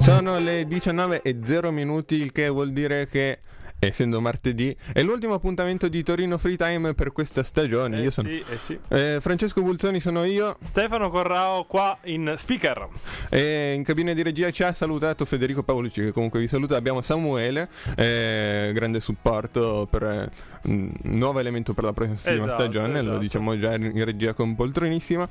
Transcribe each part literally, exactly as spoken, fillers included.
Sono le diciannove e zero minuti, il che vuol dire che, essendo martedì, è l'ultimo appuntamento di Torino Free Time per questa stagione. Eh io sono sì, eh sì. eh, Francesco Bulzoni, sono io. Stefano Corrao qua in speaker. E in cabina di regia ci ha salutato Federico Paolucci, che comunque vi saluta. Abbiamo Samuele, eh, grande supporto per eh, un nuovo elemento per la prossima Esatto, stagione, esatto. Lo diciamo già in regia con poltronissima.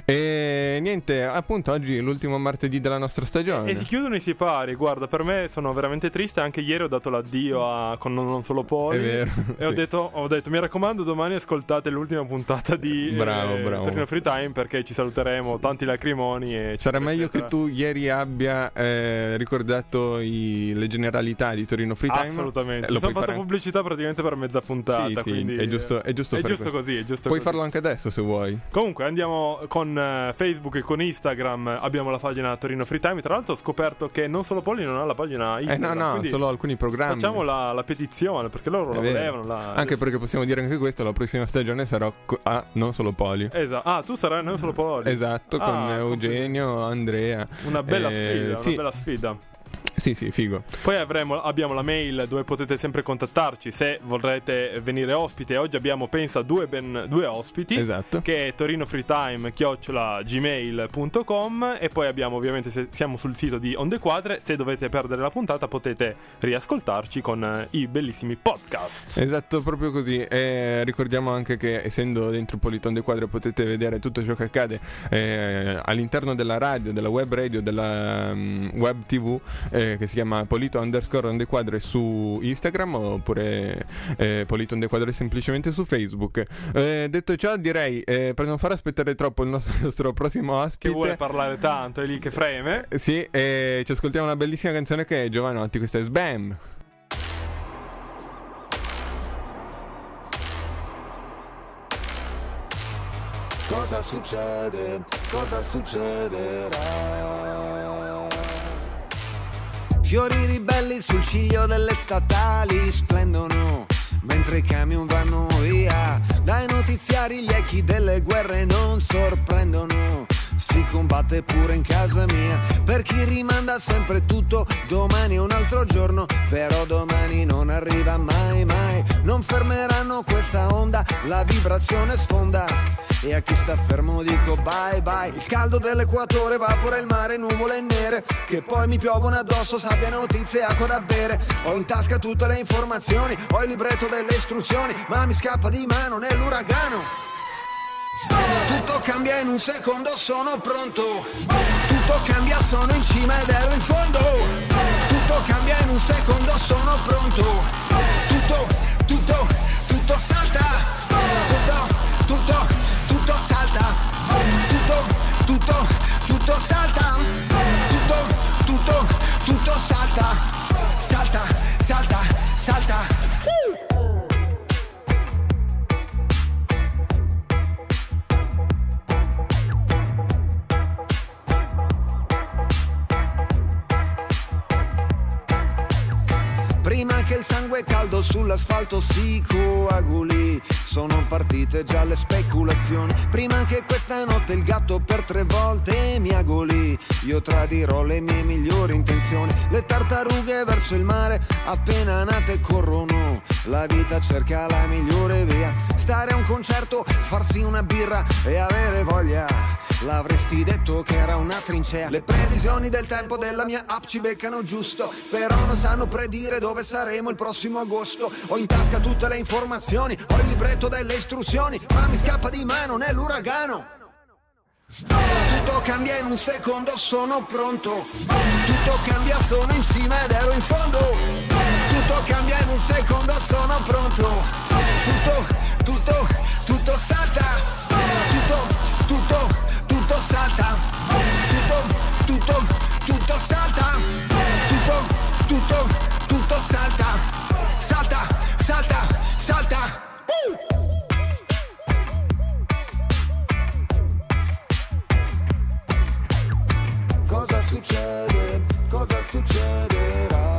E niente, appunto oggi è l'ultimo martedì della nostra stagione. E si chiudono i sipari. Guarda, per me sono veramente triste. Anche ieri ho dato l'addio a con Non Solo Poli. È vero, E sì. ho detto, ho detto, mi raccomando, domani ascoltate l'ultima puntata di Bravo, eh, bravo. Torino Free Time, perché ci saluteremo tanti lacrimoni. E Sarà eccetera, meglio eccetera. che tu ieri abbia eh, ricordato i- le generalità di Torino Free Time. Assolutamente. Eh, lo Mi sono puoi fatto fare- pubblicità praticamente per mezza puntata. Sì, sì, quindi è giusto- è giusto è fare giusto questo. così. È giusto Puoi così. farlo anche adesso se vuoi. Comunque andiamo con eh, Facebook e con Instagram. Abbiamo la pagina Torino Free Time. Tra l'altro ho scoperto che Non Solo Poli non ha la pagina Eh Instagram. no, no, quindi solo alcuni programmi. facciamo la, la petizione, perché loro È la vero. volevano. La... Anche perché possiamo dire anche questo, la prossima stagione sarà co- a Non Solo Poli. Esatto. Ah, tu sarai Non Solo Poli. Esatto, con Ah, Eugenio, Andrea. Una bella Eh, sfida, sì. una bella sfida. Sì, sì, figo. Poi avremo, abbiamo la mail dove potete sempre contattarci se vorrete venire ospite. Oggi abbiamo, pensa, due, ben, due ospiti. Esatto. Che è torinofreetime chiocciola gmail punto com. E poi abbiamo, ovviamente, se siamo sul sito di Onde Quadre. Se dovete perdere la puntata potete riascoltarci con eh, i bellissimi podcast. Esatto, proprio così. E ricordiamo anche che, essendo dentro Politon de Quadre, potete vedere tutto ciò che accade eh, all'interno della radio, della web radio, della um, web tv, eh, che si chiama Polito underscore on de Quadre su Instagram, oppure eh, Polito on de Quadre semplicemente su Facebook. Eh, detto ciò, direi, eh, per non far aspettare troppo il nostro, il nostro prossimo ospite, Che vuole parlare tanto, è lì che freme. eh, sì, eh, ci ascoltiamo una bellissima canzone che è Giovanotti. Questa è Sbam. Cosa succede? Cosa succederà? Fiori ribelli sul ciglio delle statali splendono mentre i camion vanno via. Dai notiziari gli echi delle guerre non sorprendono. Si combatte pure in casa mia. Per chi rimanda sempre tutto, domani è un altro giorno. Però domani non arriva mai mai. Non fermeranno questa onda, la vibrazione sfonda. E a chi sta fermo dico bye bye. Il caldo dell'equatore evapora il mare, nuvole nere che poi mi piovono addosso, sabbia, notizie, acqua da bere. Ho in tasca tutte le informazioni, ho il libretto delle istruzioni, ma mi scappa di mano nell'uragano. Tutto cambia in un secondo, sono pronto. Tutto cambia, sono in cima ed ero in fondo. Tutto cambia in un secondo, sono pronto. Tutto, tutto, tutto salta. Tutto, tutto, tutto salta. Tutto, tutto, tutto salta. Tutto, tutto, tutto salta. Salta, salta, salta. Prima che il sangue caldo sull'asfalto si coaguli, sono partite già le speculazioni. Prima che questa notte il gatto per tre volte miagoli, io tradirò le mie migliori intenzioni. Le tartarughe verso il mare appena nate corrono, la vita cerca la migliore via. Stare a un concerto, farsi una birra e avere voglia, l'avresti detto che era una trincea. Le previsioni del tempo della mia app ci beccano giusto, però non sanno predire dove saremo il prossimo agosto. Ho in tasca tutte le informazioni, ho il libretto delle istruzioni, ma mi scappa di mano nell'uragano. Tutto cambia in un secondo, sono pronto. Tutto cambia, sono in cima ed ero in fondo. Tutto cambia in un secondo, sono pronto. Tutto, tutto, tutto salta. Tutto, tutto, tutto salta. Tutto, tutto, tutto salta. Tutto, tutto, tutto salta. Salta, salta, salta. Uh! Cosa succede? Cosa succederà?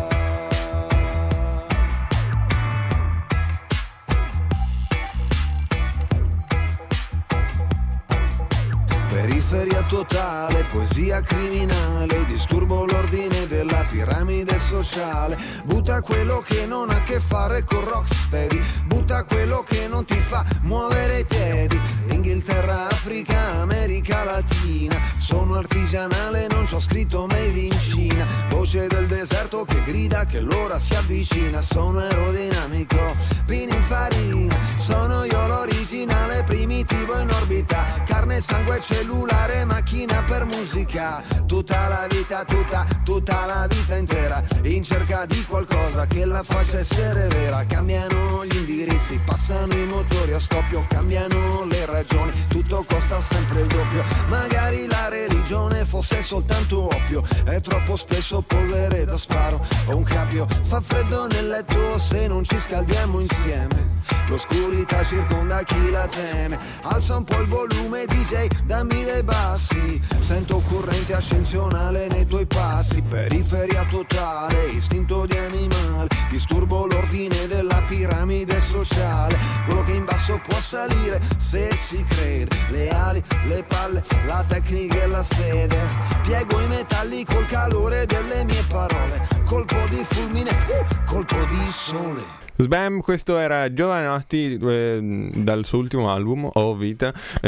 Periferia totale, poesia criminale, disturbo l'ordine l'ordine della piramide sociale. Butta quello che non ha a che fare con rocksteady, butta quello che non ti fa muovere i piedi. Inghilterra, Africa, America Latina, sono artigianale, non c'ho scritto made in Cina. Voce del deserto che grida che l'ora si avvicina. Sono aerodinamico, pininfarina, sono io l'originale, primitivo in orbita. Carne, sangue, cellulare, macchina per musica. Tutta la vita, tutta, tutta la vita intera, in cerca di qualcosa che la faccia essere vera. Cambiano gli indirizzi, passano i motori a scoppio, cambiano le ragioni, tutto costa sempre il doppio. Magari la religione fosse soltanto oppio, è troppo spesso polvere da sparo o un cappio. Fa freddo nel letto se non ci scaldiamo insieme, l'oscurità circonda chi la teme. Alza un po' il volume D J, dammi dei bassi, sento corrente ascensionale nei tuoi passi. Periferia totale, istinto di animale, disturbo l'ordine della piramide sociale. Quello che in basso può salire se ci crede, le ali, le palle, la tecnica e la fede. Piego i metalli col calore delle mie parole, colpo di fulmine, uh, colpo di sole. Sbam, questo era Giovanotti eh, dal suo ultimo album, O Vita,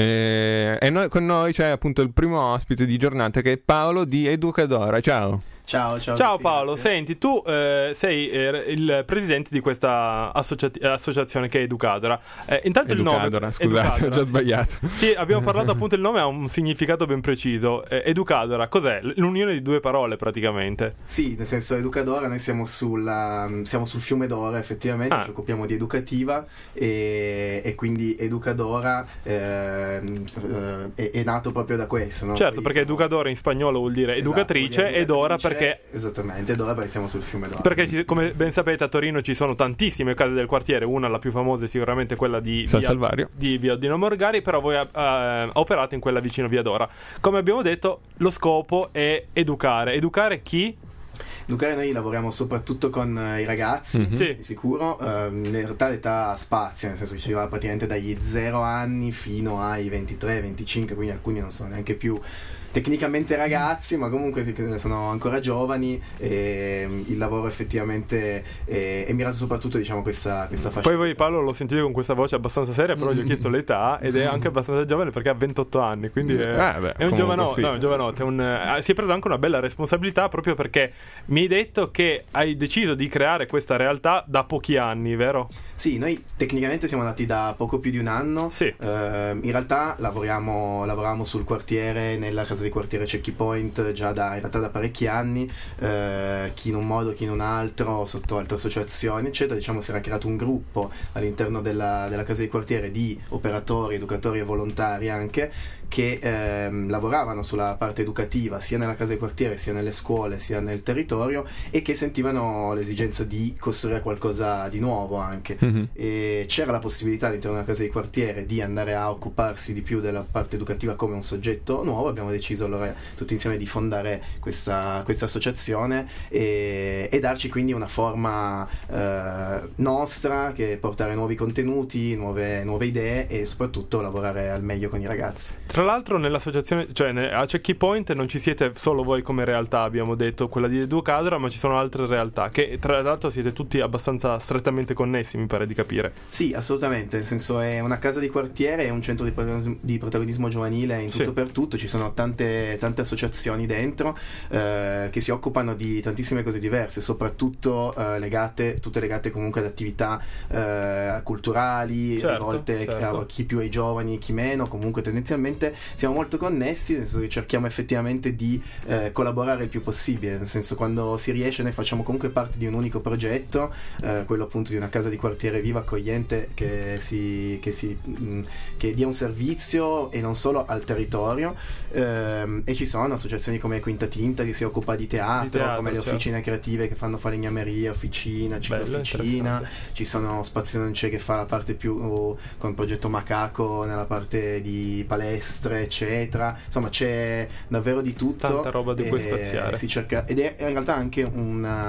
eh, e noi, con noi c'è appunto il primo ospite di giornata che è Paolo di Educadora. Ciao. Ciao, ciao. Ciao tutti, Paolo, grazie. Senti, tu eh, sei eh, il presidente di questa associa- associazione che è Educadora. Eh, intanto Educadora, il nome scusate, Educadora, ho già sbagliato. Sì, abbiamo parlato appunto, il nome ha un significato ben preciso. Eh, Educadora, cos'è? L'unione di due parole praticamente. Sì, nel senso Educadora, noi siamo, sulla, siamo sul fiume Dora effettivamente, ah. ci occupiamo di educativa e, e quindi Educadora eh, è, è nato proprio da questo, no? Certo, Quindi perché siamo... Educadora in spagnolo vuol dire esatto, educatrice, vuol dire ed Dora educatrice, perché... Esattamente. Dora perché siamo sul fiume Dora. Perché ci, come ben sapete a Torino ci sono tantissime case del quartiere, una la più famosa è sicuramente quella di San via, Salvario, di via Dino Morgari, però voi uh, operate in quella vicino via Dora. Come abbiamo detto, lo scopo è educare. Educare chi? Educare, noi lavoriamo soprattutto con uh, i ragazzi, mm-hmm. sì. di sicuro, uh, in realtà l'età spazia, nel senso che ci va praticamente dagli zero anni fino ai ventitré venticinque, quindi alcuni non sono neanche più tecnicamente ragazzi, ma comunque sono ancora giovani, e il lavoro effettivamente è, è mirato soprattutto, diciamo, questa, questa fascia. Poi voi, Paolo, lo sentite con questa voce abbastanza seria, però mm. gli ho chiesto l'età ed è anche abbastanza giovane perché ha ventotto anni, quindi è, eh beh, è un giovanotte, sì. no, un giovanotte, un, eh, si è preso anche una bella responsabilità proprio perché mi hai detto che hai deciso di creare questa realtà da pochi anni, vero? Sì, noi tecnicamente siamo nati da poco più di un anno. Sì. Uh, in realtà lavoriamo, lavoriamo sul quartiere, nella casa di quartiere Checky Point già da, in realtà da parecchi anni, uh, chi in un modo, chi in un altro, sotto altre associazioni, eccetera. Diciamo si era creato un gruppo all'interno della, della casa di quartiere di operatori, educatori e volontari anche, che ehm, lavoravano sulla parte educativa sia nella casa di quartiere, sia nelle scuole, sia nel territorio, e che sentivano l'esigenza di costruire qualcosa di nuovo anche. Mm-hmm. E c'era la possibilità all'interno della casa di quartiere di andare a occuparsi di più della parte educativa come un soggetto nuovo. Abbiamo deciso allora tutti insieme di fondare questa, questa associazione e, e darci quindi una forma eh, nostra, che è portare nuovi contenuti, nuove, nuove idee e soprattutto lavorare al meglio con i ragazzi. Tra l'altro nell'associazione, cioè a Checky Point non ci siete solo voi come realtà, abbiamo detto, quella di Educadora, ma ci sono altre realtà che tra l'altro siete tutti abbastanza strettamente connessi, mi pare di capire. Sì, assolutamente, nel senso è una casa di quartiere, è un centro di protagonismo, di protagonismo giovanile in tutto sì. per tutto, ci sono tante, tante associazioni dentro eh, che si occupano di tantissime cose diverse, soprattutto eh, legate, tutte legate comunque ad attività eh, culturali, certo, rivolte certo. a chi più ai giovani, chi meno, comunque tendenzialmente siamo molto connessi, nel senso che cerchiamo effettivamente di eh, collaborare il più possibile, nel senso quando si riesce noi facciamo comunque parte di un unico progetto, eh, quello appunto di una casa di quartiere viva, accogliente, che si, che si mh, che dia un servizio e non solo al territorio, ehm, e ci sono associazioni come Quinta Tinta che si occupa di teatro, di teatro come le certo. officine creative che fanno falegnameria, officina, ciclofficina, ci sono Spazio Non C'è che fa la parte più uh, con il progetto Macaco nella parte di palestre eccetera, insomma c'è davvero di tutto, tanta roba di cui spaziare, si cerca, ed è in realtà anche una,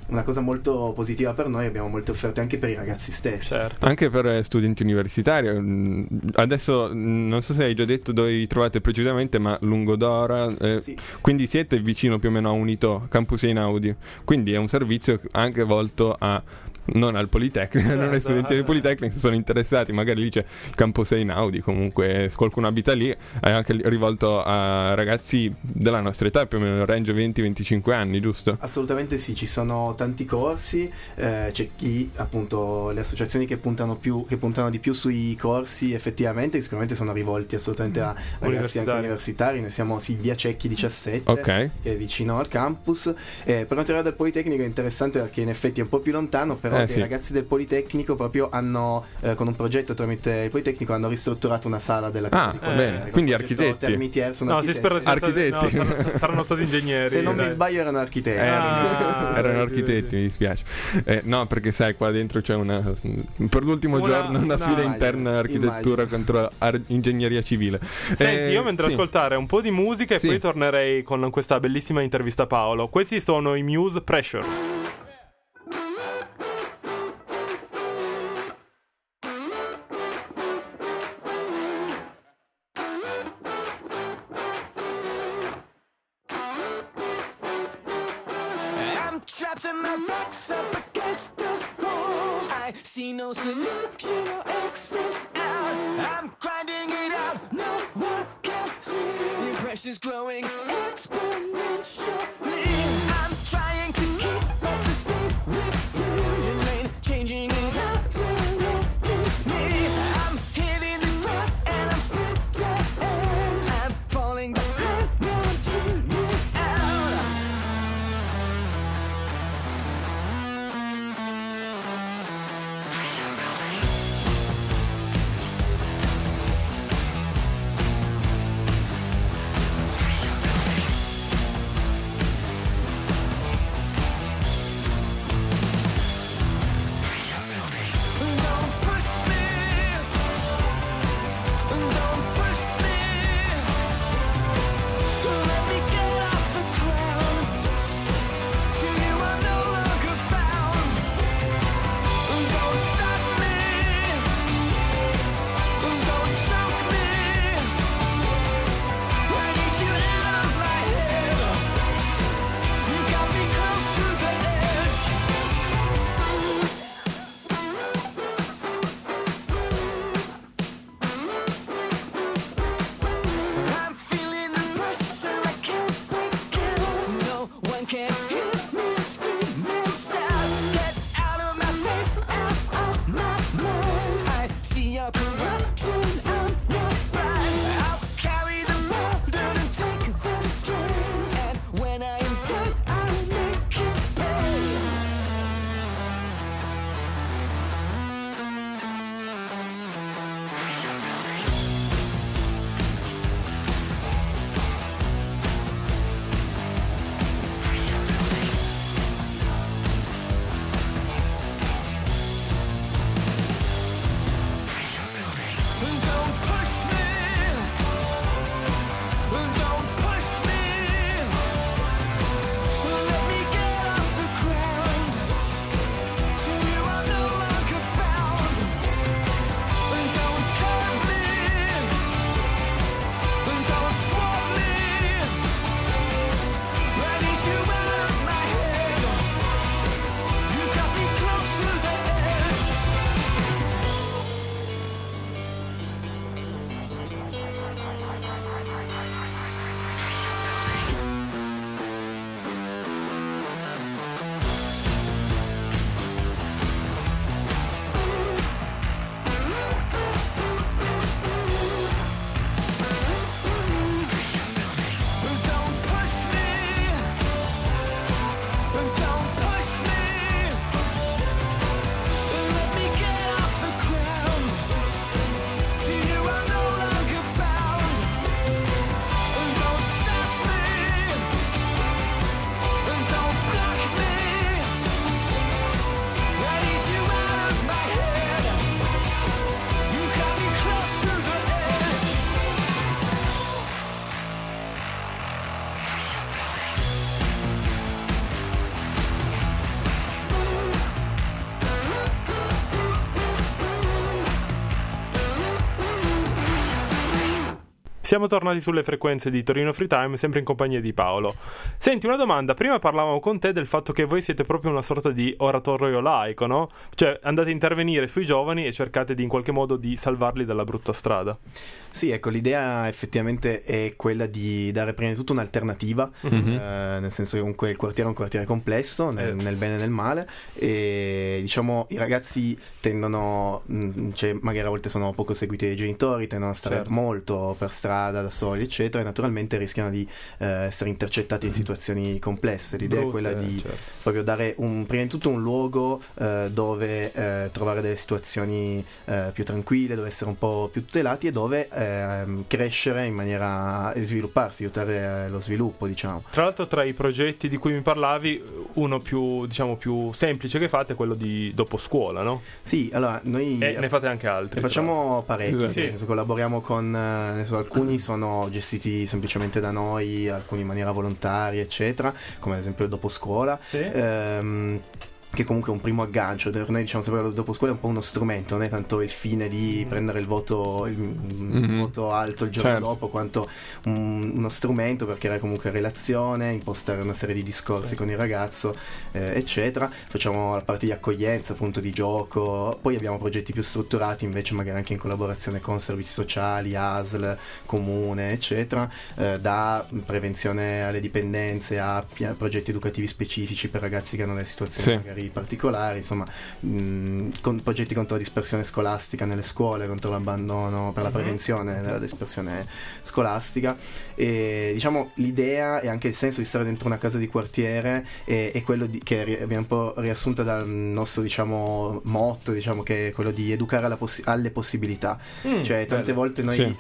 una cosa molto positiva per noi, abbiamo molte offerte anche per i ragazzi stessi. Certo. Anche per studenti universitari. Mm, Adesso mm, non so se hai già detto dove vi trovate precisamente, ma Lungodora, eh, Sì. quindi siete vicino più o meno a Unito, Campus Einaudi. Quindi è un servizio anche volto a non al Politecnico, Certo. non ai studenti del Politecnico, se sono interessati, magari lì c'è il Campus Einaudi, comunque se qualcuno abita lì, è anche rivolto a ragazzi della nostra età, più o meno range venti venticinque anni, giusto? Assolutamente sì, ci sono tanti corsi, eh, c'è chi appunto le associazioni che puntano più che puntano di più sui corsi effettivamente, che sicuramente sono rivolti assolutamente a ragazzi anche Universitari. universitari. Noi siamo sì, via Cecchi diciassette, Ok. che è vicino al campus. Eh, per quanto riguarda il Politecnico è interessante perché in effetti è un po' più lontano, però Eh, i sì. ragazzi del Politecnico proprio hanno eh, con un progetto tramite il Politecnico hanno ristrutturato una sala della casa Ah, di bene. quartiere, con Quindi il progetto architetti. Termitier, sono No, si architetti. spera sia stati- Architetti. no, saranno, saranno stati ingegneri. Se non mi dai. sbaglio erano architetti. Eh, Ah, erano vedi, architetti, vedi. mi dispiace. Eh, no, perché sai, qua dentro c'è una per l'ultimo Una- giorno una una- sfida immagino, interna architettura immagino. contro ar- ingegneria civile. Senti, Eh, io mentre sì. ascoltare un po' di musica e Sì. poi tornerei con questa bellissima intervista a Paolo. Questi sono i Muse Pressure. I'm trapped and my back's up against the wall. I see no solution or exit out. I'm grinding it out, no one can see. The pressure's growing exponentially. I'm trying to keep up to speed with you. Your lane changing is accelerating me. I'm hitting the ground and I'm sprinting. I'm falling behind, now I'm tuning out. Siamo tornati sulle frequenze di Torino Free Time, sempre in compagnia di Paolo. Senti, una domanda. Prima parlavamo con te del fatto che voi siete proprio una sorta di oratorio laico, no? Cioè andate a intervenire sui giovani e cercate di in qualche modo di salvarli dalla brutta strada. Sì, ecco, l'idea effettivamente è quella di dare prima di tutto un'alternativa, Mm-hmm. eh, nel senso che comunque il quartiere è un quartiere complesso, nel, Eh. nel bene e nel male, e diciamo i ragazzi tendono, mh, cioè magari a volte sono poco seguiti dai genitori, tendono a stare Certo. molto per strada da soli, eccetera, e naturalmente rischiano di eh, essere intercettati in situazioni complesse. L'idea è quella Brutte, di certo. proprio dare un, prima di tutto un luogo eh, dove eh, trovare delle situazioni eh, più tranquille, dove essere un po' più tutelati e dove ehm, crescere in maniera e svilupparsi, aiutare eh, lo sviluppo, diciamo. Tra l'altro, tra i progetti di cui mi parlavi, uno più, diciamo, più semplice che fate è quello di dopo scuola, no? Sì, allora noi E ne fate anche altri. ne facciamo parecchi, nel Sì. senso collaboriamo con eh, ne so, alcuni sono gestiti semplicemente da noi, alcuni in maniera volontaria, eccetera, come ad esempio il dopo scuola. Sì. Ehm, che comunque è un primo aggancio. Noi diciamo sempre che dopo scuola è un po' uno strumento, non è tanto il fine di Mm. prendere il voto il, Mhm. il voto alto il giorno Certo. dopo, quanto un- uno strumento per creare comunque relazione, impostare una serie di discorsi Sì. con il ragazzo, eh, eccetera. Facciamo la parte di accoglienza, appunto di gioco, poi abbiamo progetti più strutturati invece magari anche in collaborazione con servizi sociali, A S L, comune, eccetera, eh, da prevenzione alle dipendenze a pia- progetti educativi specifici per ragazzi che hanno delle situazioni Sì. magari particolari, insomma, mh, con progetti contro la dispersione scolastica nelle scuole, contro l'abbandono, per la Mhm. prevenzione della dispersione scolastica. E diciamo l'idea e anche il senso di stare dentro una casa di quartiere è, è quello di, che ri- viene un po' riassunta dal nostro, diciamo, motto, diciamo, che è quello di educare alla possi- alle possibilità. Mm, Cioè tante bello. volte noi Sì.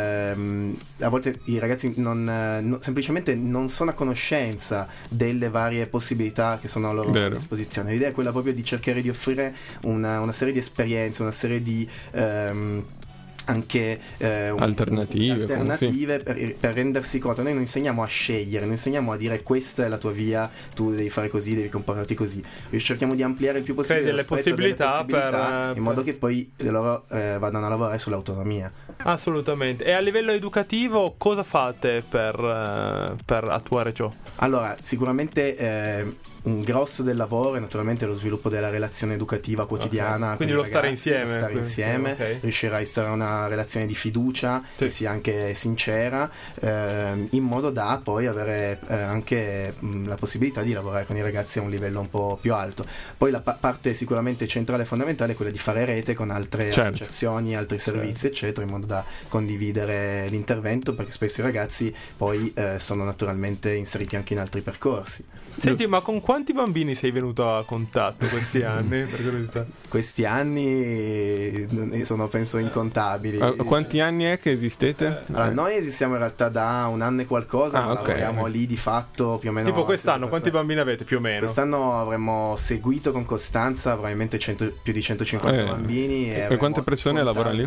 ehm, a volte i ragazzi non, eh, no- semplicemente non sono a conoscenza delle varie possibilità che sono a loro Vero. disposizione. L'idea è quella proprio di cercare di offrire una, una serie di esperienze, una serie di ehm, anche eh, un- Alternative, alternative per, per rendersi conto. Noi non insegniamo a scegliere, noi insegniamo a dire questa è la tua via, tu devi fare così, devi comportarti così. Noi cerchiamo di ampliare il più possibile delle lo spettro delle possibilità per- possibilità, in modo per- che poi loro eh, vadano a lavorare sull'autonomia. Assolutamente. E a livello educativo cosa fate per, eh, per attuare ciò? Allora, sicuramente eh, un grosso del lavoro è naturalmente lo sviluppo della relazione educativa quotidiana. Ok. Quindi con lo i stare ragazzi, insieme, lo stare quindi, insieme, ok. riuscire a instaurare una relazione di fiducia Sì. che sia anche sincera, ehm, in modo da poi avere eh, anche mh, la possibilità di lavorare con i ragazzi a un livello un po' più alto. Poi la pa- parte sicuramente centrale e fondamentale è quella di fare rete con altre Certo. associazioni, altri servizi, eccetera, in modo da condividere l'intervento, perché spesso i ragazzi poi eh, sono naturalmente inseriti anche in altri percorsi. Senti, ma con quanti bambini sei venuto a contatto questi anni, per curiosità? Questi anni eh, sono penso incontabili. A a quanti anni è che esistete? Allora, noi esistiamo in realtà da un anno e qualcosa, Ah, ma ok. lavoriamo lì di fatto più o meno. Tipo quest'anno, quanti persone. bambini avete più o meno? Quest'anno avremmo seguito con costanza probabilmente cento più di centocinquanta Eh. bambini. E, E avremmo quante persone contato- lavorano lì?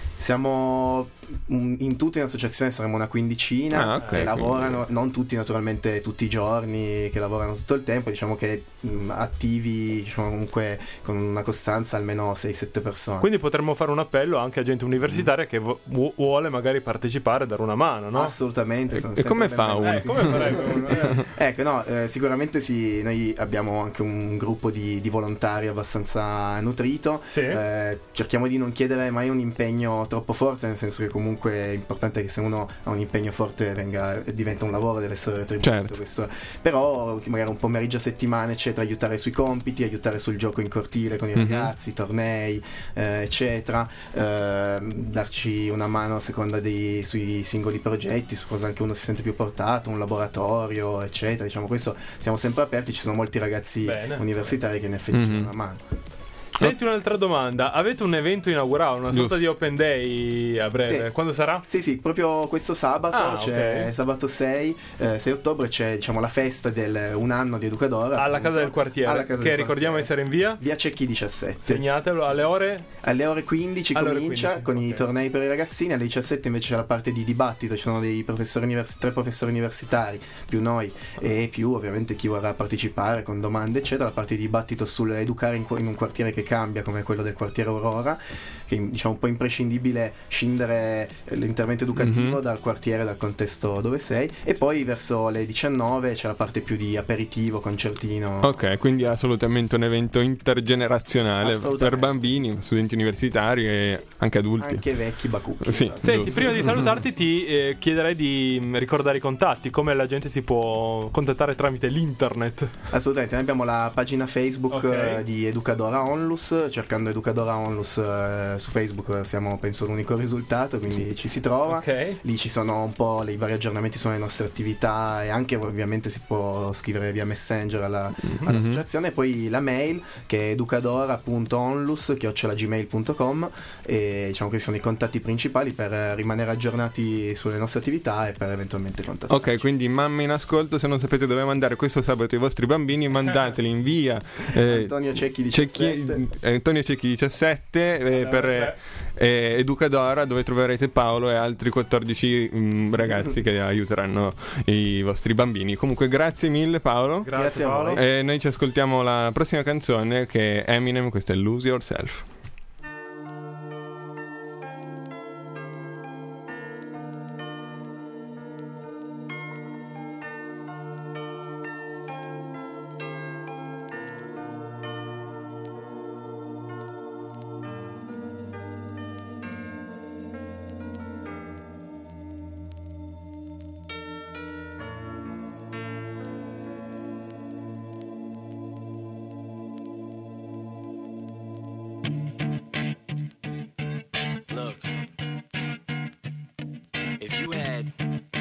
Siamo mm, in tutto in associazione saremo una quindicina Ah, ok, che lavorano, quindi- non tutti naturalmente tutti i giorni, che lavorano tutto il tempo, diciamo che mm, attivi, diciamo, comunque con una costanza almeno sei sette persone. Quindi potremmo fare un appello anche a gente universitaria che vu- vu- vuole magari partecipare e dare una mano, no? Assolutamente. E- sono e sempre come fa benvenuti. Eh, come farebbe uno? Eh. Ecco, no, eh, sicuramente sì, noi abbiamo anche un gruppo di, di volontari abbastanza nutrito. Sì. Eh, cerchiamo di non chiedere mai un impegno troppo forte, nel senso che comunque è importante che se uno ha un impegno forte venga, diventa un lavoro, deve essere retribuito. Certo. Questo. Però magari un pomeriggio a settimana, eccetera, aiutare sui compiti, aiutare sul gioco in cortile con i Mhm. ragazzi, tornei, eh, eccetera, eh, darci una mano a seconda dei, sui singoli progetti, su cosa anche uno si sente più portato, un laboratorio, eccetera. Diciamo, questo siamo sempre aperti, ci sono molti ragazzi Bene. universitari che in effetti ci Mhm. danno una mano. Senti un'altra domanda, avete un evento inaugurale, una sorta Giusto. di open day a breve, Sì. quando sarà? Sì, sì, proprio questo sabato, Ah, c'è ok. sabato sei, eh, sei ottobre c'è, diciamo, la festa del un anno di Educadora. Alla appunto, casa del quartiere, alla casa che del ricordiamo quartiere. essere in via? Via Cecchi diciassette. Segnatelo alle ore? Alle ore quindici Alle ore comincia quindici, con ok. i tornei per i ragazzini, alle diciassette invece c'è la parte di dibattito, ci sono dei professori univers- tre professori universitari, più noi e più ovviamente chi vorrà partecipare con domande eccetera, la parte di dibattito sul educare in, in un quartiere che cambia come quello del quartiere Aurora, che è diciamo un po' imprescindibile scindere l'intervento educativo Mhm. dal quartiere, dal contesto dove sei, e poi verso le diciannove c'è la parte più di aperitivo, concertino. Ok, quindi è assolutamente un evento intergenerazionale Assolutamente. per bambini, studenti universitari e anche adulti. Anche vecchi bacucchi. Sì. esatto. Senti, Giusto. prima di salutarti ti eh, chiederei di mm, ricordare i contatti, come la gente si può contattare tramite l'internet. Assolutamente, noi abbiamo la pagina Facebook Ok. eh, di Educadora Onlus, cercando Educadora Onlus eh, su Facebook eh, siamo penso l'unico risultato, quindi ci si trova. Ok. Lì ci sono un po' i vari aggiornamenti sulle nostre attività, e anche ovviamente si può scrivere via Messenger alla, all'associazione. E poi la mail che è educadora punto onlus chiocciola gmail punto com, e diciamo che sono i contatti principali per eh, rimanere aggiornati sulle nostre attività e per eventualmente contattarci. Ok, quindi mamme in ascolto, se non sapete dove mandare questo sabato i vostri bambini, mandateli in via eh, Antonio Cecchi Cecchi- diciassette. eh, Antonio Cecchi diciassette eh, Allora, per eh, eh, Educadora, dove troverete Paolo e altri quattordici mm, ragazzi che aiuteranno i vostri bambini. Comunque grazie mille Paolo. Grazie, Grazie a Paolo. voi. E noi ci ascoltiamo la prossima canzone, che è Eminem, questa è Lose Yourself. Look, if you had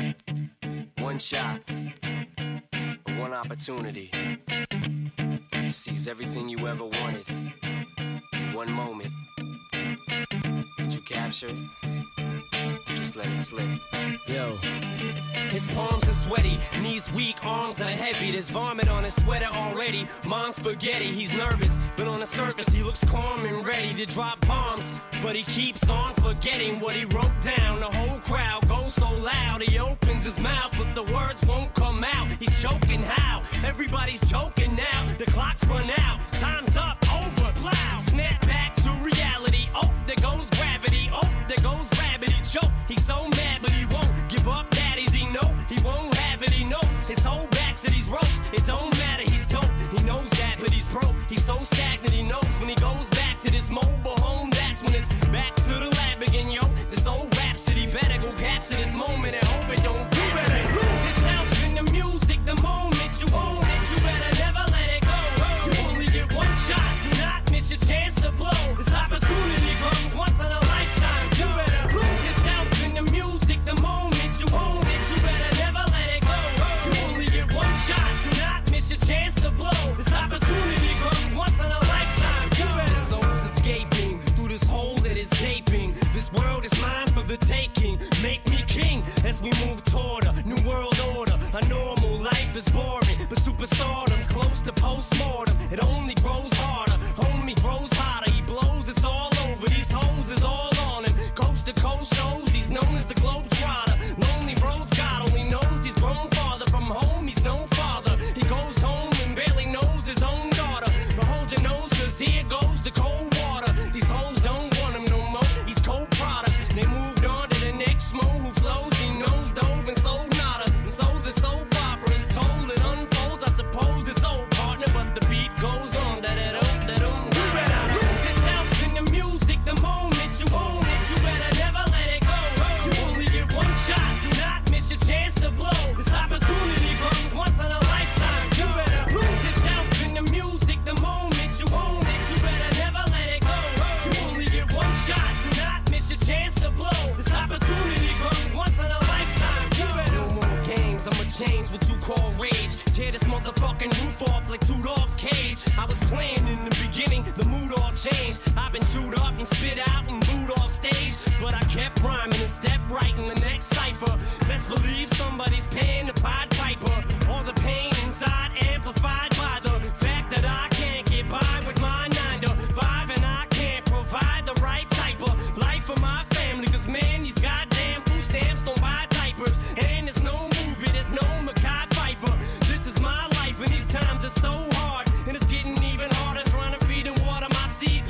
one shot, or one opportunity to seize everything you ever wanted in one moment, would you capture it? Or just let it slip? Yo. His palms are sweaty, knees weak, arms are heavy. There's vomit on his sweater already. Mom's spaghetti, he's nervous, but on the surface he looks calm and ready to drop bombs. But he keeps on forgetting what he wrote down. The whole crowd goes so loud, he opens his mouth, but the words won't come out. He's choking how? Everybody's joking now. The clock's run out, time's up, over, plow. Snap back to reality. Oh, there goes gravity. Oh, there goes gravity. Choke. He's so mad, but he won't give up. Daddies, he know he won't have it. He knows his whole back to these ropes. It don't matter. He's dope. He knows that, but he's broke. He's so stagnant. He knows when he goes back to this mobile home. That's when it's back to the lab again, yo. This old rhapsody better go capture this moment and hope it don't. You better lose yourself in the music. The moment you own it, you better never let it go. You only get one shot. Do not miss your chance to blow. This opportunity comes once in a lifetime. You better lose yourself in the music. The moment you own it, you better never let it go. You only get one shot. Do not miss your chance to blow. This opportunity comes once in a lifetime. You better. The soul's escaping through this hole that is gaping. This world is mine for the taking. Make me king as we move toward a new world order. A normal life is boring, but superstardom's close to postmortem. It only grows harder, homie grows hotter. He blows, it's all over. These hoes is all on him. Coast to coast shows, he's known as the Globetrotter. Lonely roads, God only knows he's grown farther from home. He's no father. He goes home and barely knows his own daughter. But hold your nose, cause here goes the cold water. These hoes don't want him no more. He's cold product. They moved on to the next mo who flows. He knows dove and sold nada. And so the soap opera is told. It unfolds. I suppose it's old partner, but the beat goes on. Da da da da da. You better lose yourself in the music. The moment you own it, you better never let it go. You only get one shot. Do not miss your chance to blow. This opportunity comes once in a lifetime. You better lose yourself in the music. The moment you own it, you better never let it go. You only get one shot. Do not miss your chance to blow. This opportunity comes once in a lifetime. You better. No more games. I'ma change what you call rage. Tear this motherfucking roof off like two dogs' cage. I was playing in the beginning, the mood all changed. I've been chewed up and spit out and booed off stage, but I kept rhyming and stepped right in the next cipher. Best believe somebody's paying the Pied Piper. All the pain inside amplified by the fact that I can't get by with my nine to five, and I can't provide the right type of life for my family. Cause man, these goddamn food stamps don't buy diapers, and there's no movie, there's no Mackay Pfeiffer. This is my life, and these times are so hard, and it's getting even harder trying to feed and water my seed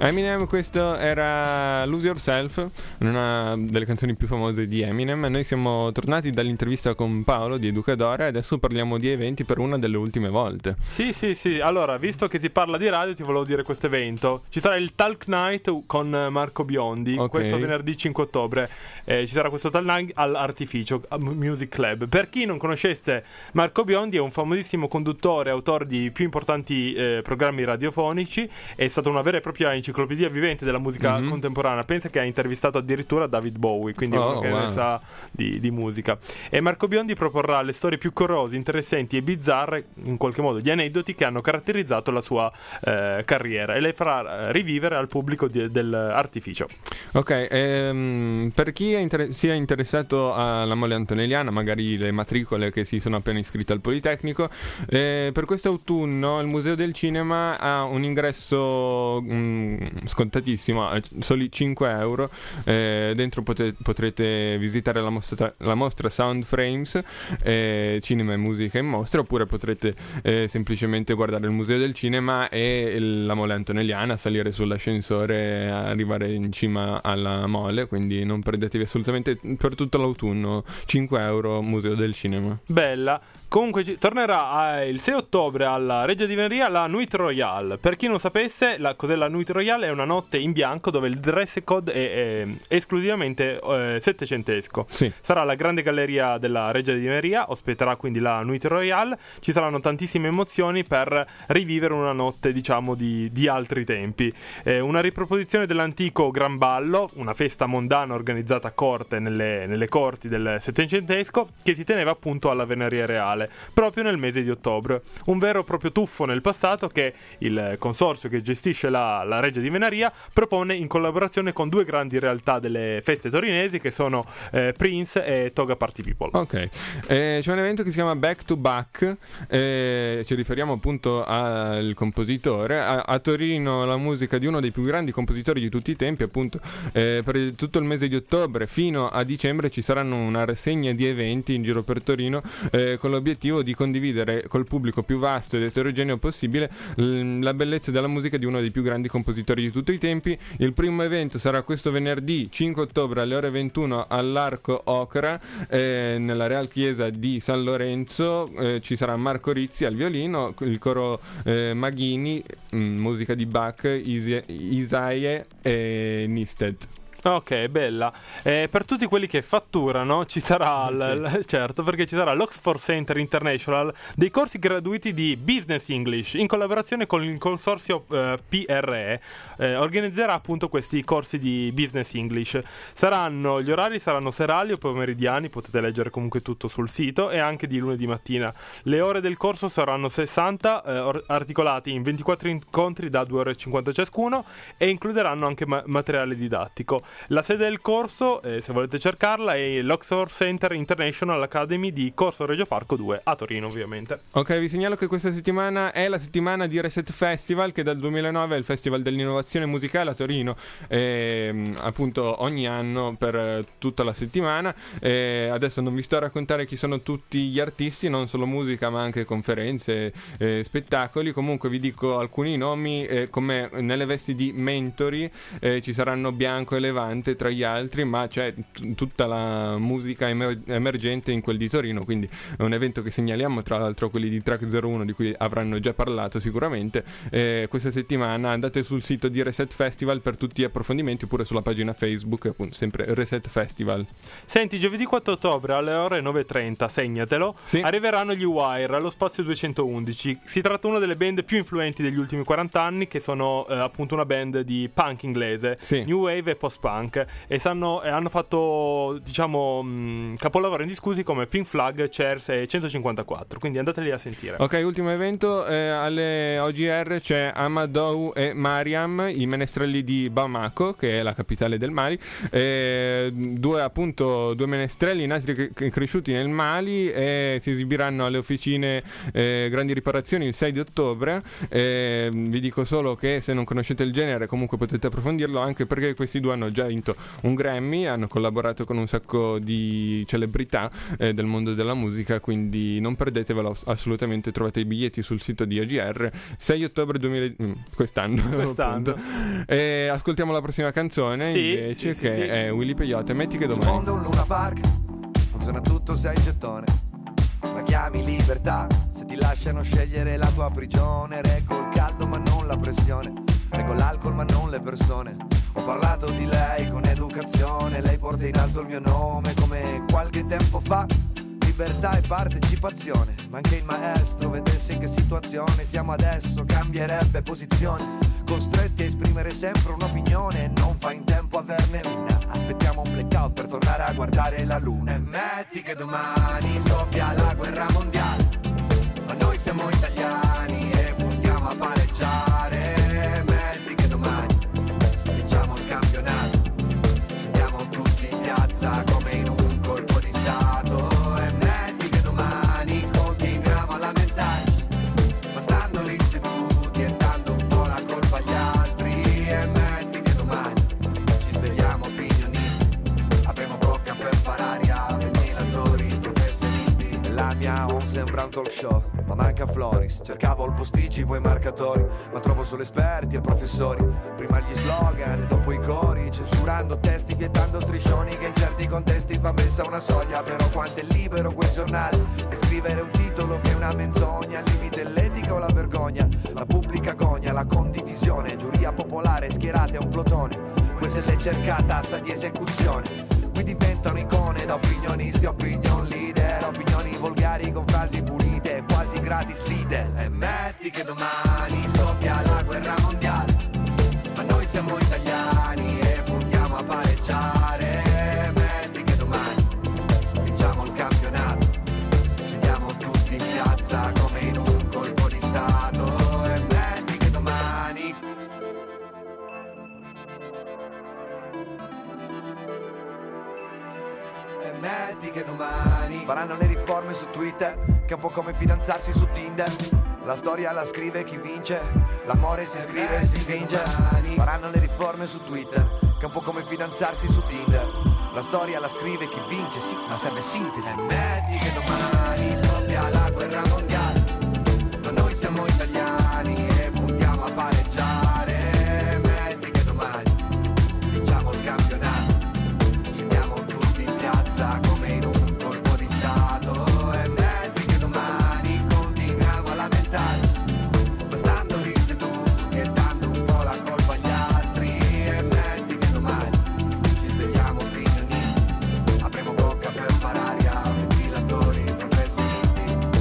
Eminem, questo era Lose Yourself, una delle canzoni più famose di Eminem. Noi siamo tornati dall'intervista con Paolo di Educadora e adesso parliamo di eventi per una delle ultime volte. Sì, sì, sì. Allora, visto che si parla di radio, ti volevo dire questo evento. Ci sarà il Talk Night con Marco Biondi, Ok. questo venerdì cinque ottobre. Eh, ci sarà questo Talk Night all'Artificio Music Club. Per chi non conoscesse Marco Biondi, è un famosissimo conduttore, autore di più importanti eh, programmi radiofonici. È stata una vera e propria enciclopedia vivente della musica Mhm. contemporanea. Pensa che ha intervistato addirittura David Bowie, quindi Oh, uno che wow. ne sa di, di musica. E Marco Biondi proporrà le storie più curiose, interessanti e bizzarre, in qualche modo gli aneddoti che hanno caratterizzato la sua eh, carriera, e le farà eh, rivivere al pubblico di- dell'Artificio. Ok, ehm, per chi è inter- sia interessato alla Mole Antonelliana, magari le matricole che si sono appena iscritte al Politecnico, eh, per quest'autunno il Museo del Cinema ha un ingresso mm, scontatissimo, eh, soli cinque euro. Eh, dentro pote- potrete visitare la mostra, la mostra Sound Frames, eh, cinema e musica in mostra, oppure potrete eh, semplicemente guardare il Museo del Cinema e il- la Mole Antonelliana, salire sull'ascensore e arrivare in cima alla Mole, quindi non perdetevi assolutamente per tutto l'autunno. Cinque euro Museo del Cinema. Bella. Comunque ci- tornerà eh, il sei ottobre alla Regia di Veneria la Nuit Royale. Per chi non sapesse, la, cos'è la Nuit Royale? È una notte in bianco dove il dress code è, è esclusivamente eh, settecentesco. Sì. Sarà la grande galleria della Regia di Veneria, ospiterà quindi la Nuit Royale. Ci saranno tantissime emozioni per rivivere una notte, diciamo, di, di altri tempi. Eh, una riproposizione dell'antico Gran Ballo, una festa mondana organizzata a corte nelle, nelle corti del settecentesco, che si teneva appunto alla Veneria Reale, proprio nel mese di ottobre. Un vero e proprio tuffo nel passato che il consorzio che gestisce la, la Regia di Venaria propone in collaborazione con due grandi realtà delle feste torinesi, che sono eh, Prince e Toga Party People. Ok, eh, c'è un evento che si chiama Back to Back, eh, ci riferiamo appunto al compositore. A, a Torino la musica di uno dei più grandi compositori di tutti i tempi, appunto eh, per il- tutto il mese di ottobre fino a dicembre ci saranno una rassegna di eventi in giro per Torino, eh, con l'obiettivo di condividere col pubblico più vasto ed eterogeneo possibile l- la bellezza della musica di uno dei più grandi compositori di tutti i tempi. Il primo evento sarà questo venerdì cinque ottobre alle ore ventuno all'Arco Ocra, eh, nella Real Chiesa di San Lorenzo. Eh, ci sarà Marco Rizzi al violino, il coro eh, Maghini, mh, musica di Bach, Isi- Isaie e Nisted. Ok, bella. Eh, per tutti quelli che fatturano ci sarà, l- l- certo, perché ci sarà l'Oxford Center International, dei corsi gratuiti di Business English in collaborazione con il consorzio eh, P R E. Eh, organizzerà appunto questi corsi di Business English. Saranno, gli orari saranno serali o pomeridiani, potete leggere comunque tutto sul sito, e anche di lunedì mattina. Le ore del corso saranno sessanta, eh, or- articolati in ventiquattro incontri da due ore e cinquanta ciascuno, e includeranno anche ma- materiale didattico. La sede del corso, eh, se volete cercarla, è l'Oxford Center International Academy di Corso Regio Parco due a Torino, ovviamente. Ok, vi segnalo che questa settimana è la settimana di Reset Festival, che dal duemilanove è il festival dell'innovazione musicale a Torino, ehm, appunto ogni anno per eh, tutta la settimana. Eh, adesso non vi sto a raccontare chi sono tutti gli artisti, non solo musica ma anche conferenze, eh, spettacoli. Comunque vi dico alcuni nomi, eh, come nelle vesti di mentori eh, ci saranno Bianco e Levante tra gli altri, ma c'è t- tutta la musica emer- emergente in quel di Torino, quindi è un evento che segnaliamo, tra l'altro quelli di Track zero uno di cui avranno già parlato sicuramente. Eh, questa settimana andate sul sito di Reset Festival per tutti gli approfondimenti, oppure sulla pagina Facebook, appunto sempre Reset Festival. Senti, giovedì quattro ottobre alle ore nove e trenta, segnatelo, Sì. arriveranno gli Wire allo spazio duecentoundici. Si tratta di una delle band più influenti degli ultimi quaranta anni, che sono eh, appunto una band di punk inglese, Sì. new wave e post-punk, e, sanno, e hanno fatto, diciamo, mh, capolavori indiscussi come Pink Flag, Chairs e centocinquantaquattro, quindi andateli a sentire. Ok, ultimo evento, eh, alle O G R c'è Amadou e Mariam, i menestrelli di Bamako, che è la capitale del Mali. Eh, due appunto due menestrelli nati e cre- cresciuti nel Mali, e si esibiranno alle officine eh, Grandi Riparazioni il sei di ottobre. Eh, vi dico solo che se non conoscete il genere comunque potete approfondirlo, anche perché questi due hanno già vinto un Grammy, hanno collaborato con un sacco di celebrità eh, del mondo della musica, quindi non perdetevelo assolutamente, trovate i biglietti sul sito di A G R. sei ottobre duemila quest'anno, Quest'anno. E ascoltiamo la prossima canzone Sì, invece, sì, che sì, sì. è Willy Peyote, Metti che Il domani. mondo è un Luna Park, funziona tutto se hai il gettone. La chiami libertà, se ti lasciano scegliere la tua prigione. Reggo il caldo ma non la pressione, reggo l'alcol ma non le persone. Ho parlato di lei con educazione, lei porta in alto il mio nome come qualche tempo fa. Libertà e partecipazione, ma anche il maestro vedesse in che situazione siamo adesso, cambierebbe posizione. Costretti a esprimere sempre un'opinione, non fa in tempo a averne una. Aspettiamo un blackout per tornare a guardare la luna. E metti che domani scoppia la guerra mondiale, ma noi siamo italiani e puntiamo a pareggiare. Metti che domani vinciamo il campionato, scendiamo tutti in piazza come in un colpo di stato. E metti che domani continuiamo a lamentarci, ma stando lì seduti e dando un po' la colpa agli altri. E metti che domani ci svegliamo opinionisti, avremo bocca per far aria, ventilatori professionisti. La mia home sembra un talk show, ma manca Floris. Cercavo il posticipo e i marcatori, ma trovo solo esperti e professori. Prima gli slogan e dopo i cori, censurando testi, vietando striscioni, che in certi contesti va messa una soglia. Però quanto è libero quel giornale di scrivere un titolo che è una menzogna. Al limite l'etica o la vergogna, la pubblica agonia, la condivisione, giuria popolare schierata è un plotone. Questa è l'è cercata sta di esecuzione. Qui diventano icone da opinionisti, opinion leader, opinioni volgari con frasi pulite, quasi gratis leader. E metti che domani scoppia la guerra mondiale, ma noi siamo italiani e puntiamo a pareggiare. E metti che domani vinciamo il campionato, scendiamo tutti in piazza come in un colpo di stato. E metti che domani E metti che domani faranno le riforme su Twitter, che è un po' come fidanzarsi su Tinder. La storia la scrive chi vince, l'amore si scrive e si finge. Faranno le riforme su Twitter, che è un po' come fidanzarsi su Tinder. La storia la scrive chi vince, sì, ma serve sintesi. E metti che domani scoppia la guerra mondiale, ma noi siamo italiani e puntiamo a pareggiare. E metti che domani vinciamo il campionato, scendiamo tutti in piazza come in un colpo di stato. E metti che domani continuiamo a lamentarci, ma stando lì seduti e dando un po' la colpa agli altri. E metti che domani ci svegliamo opinionisti, avremo bocca per far aria, ventilatori professionisti.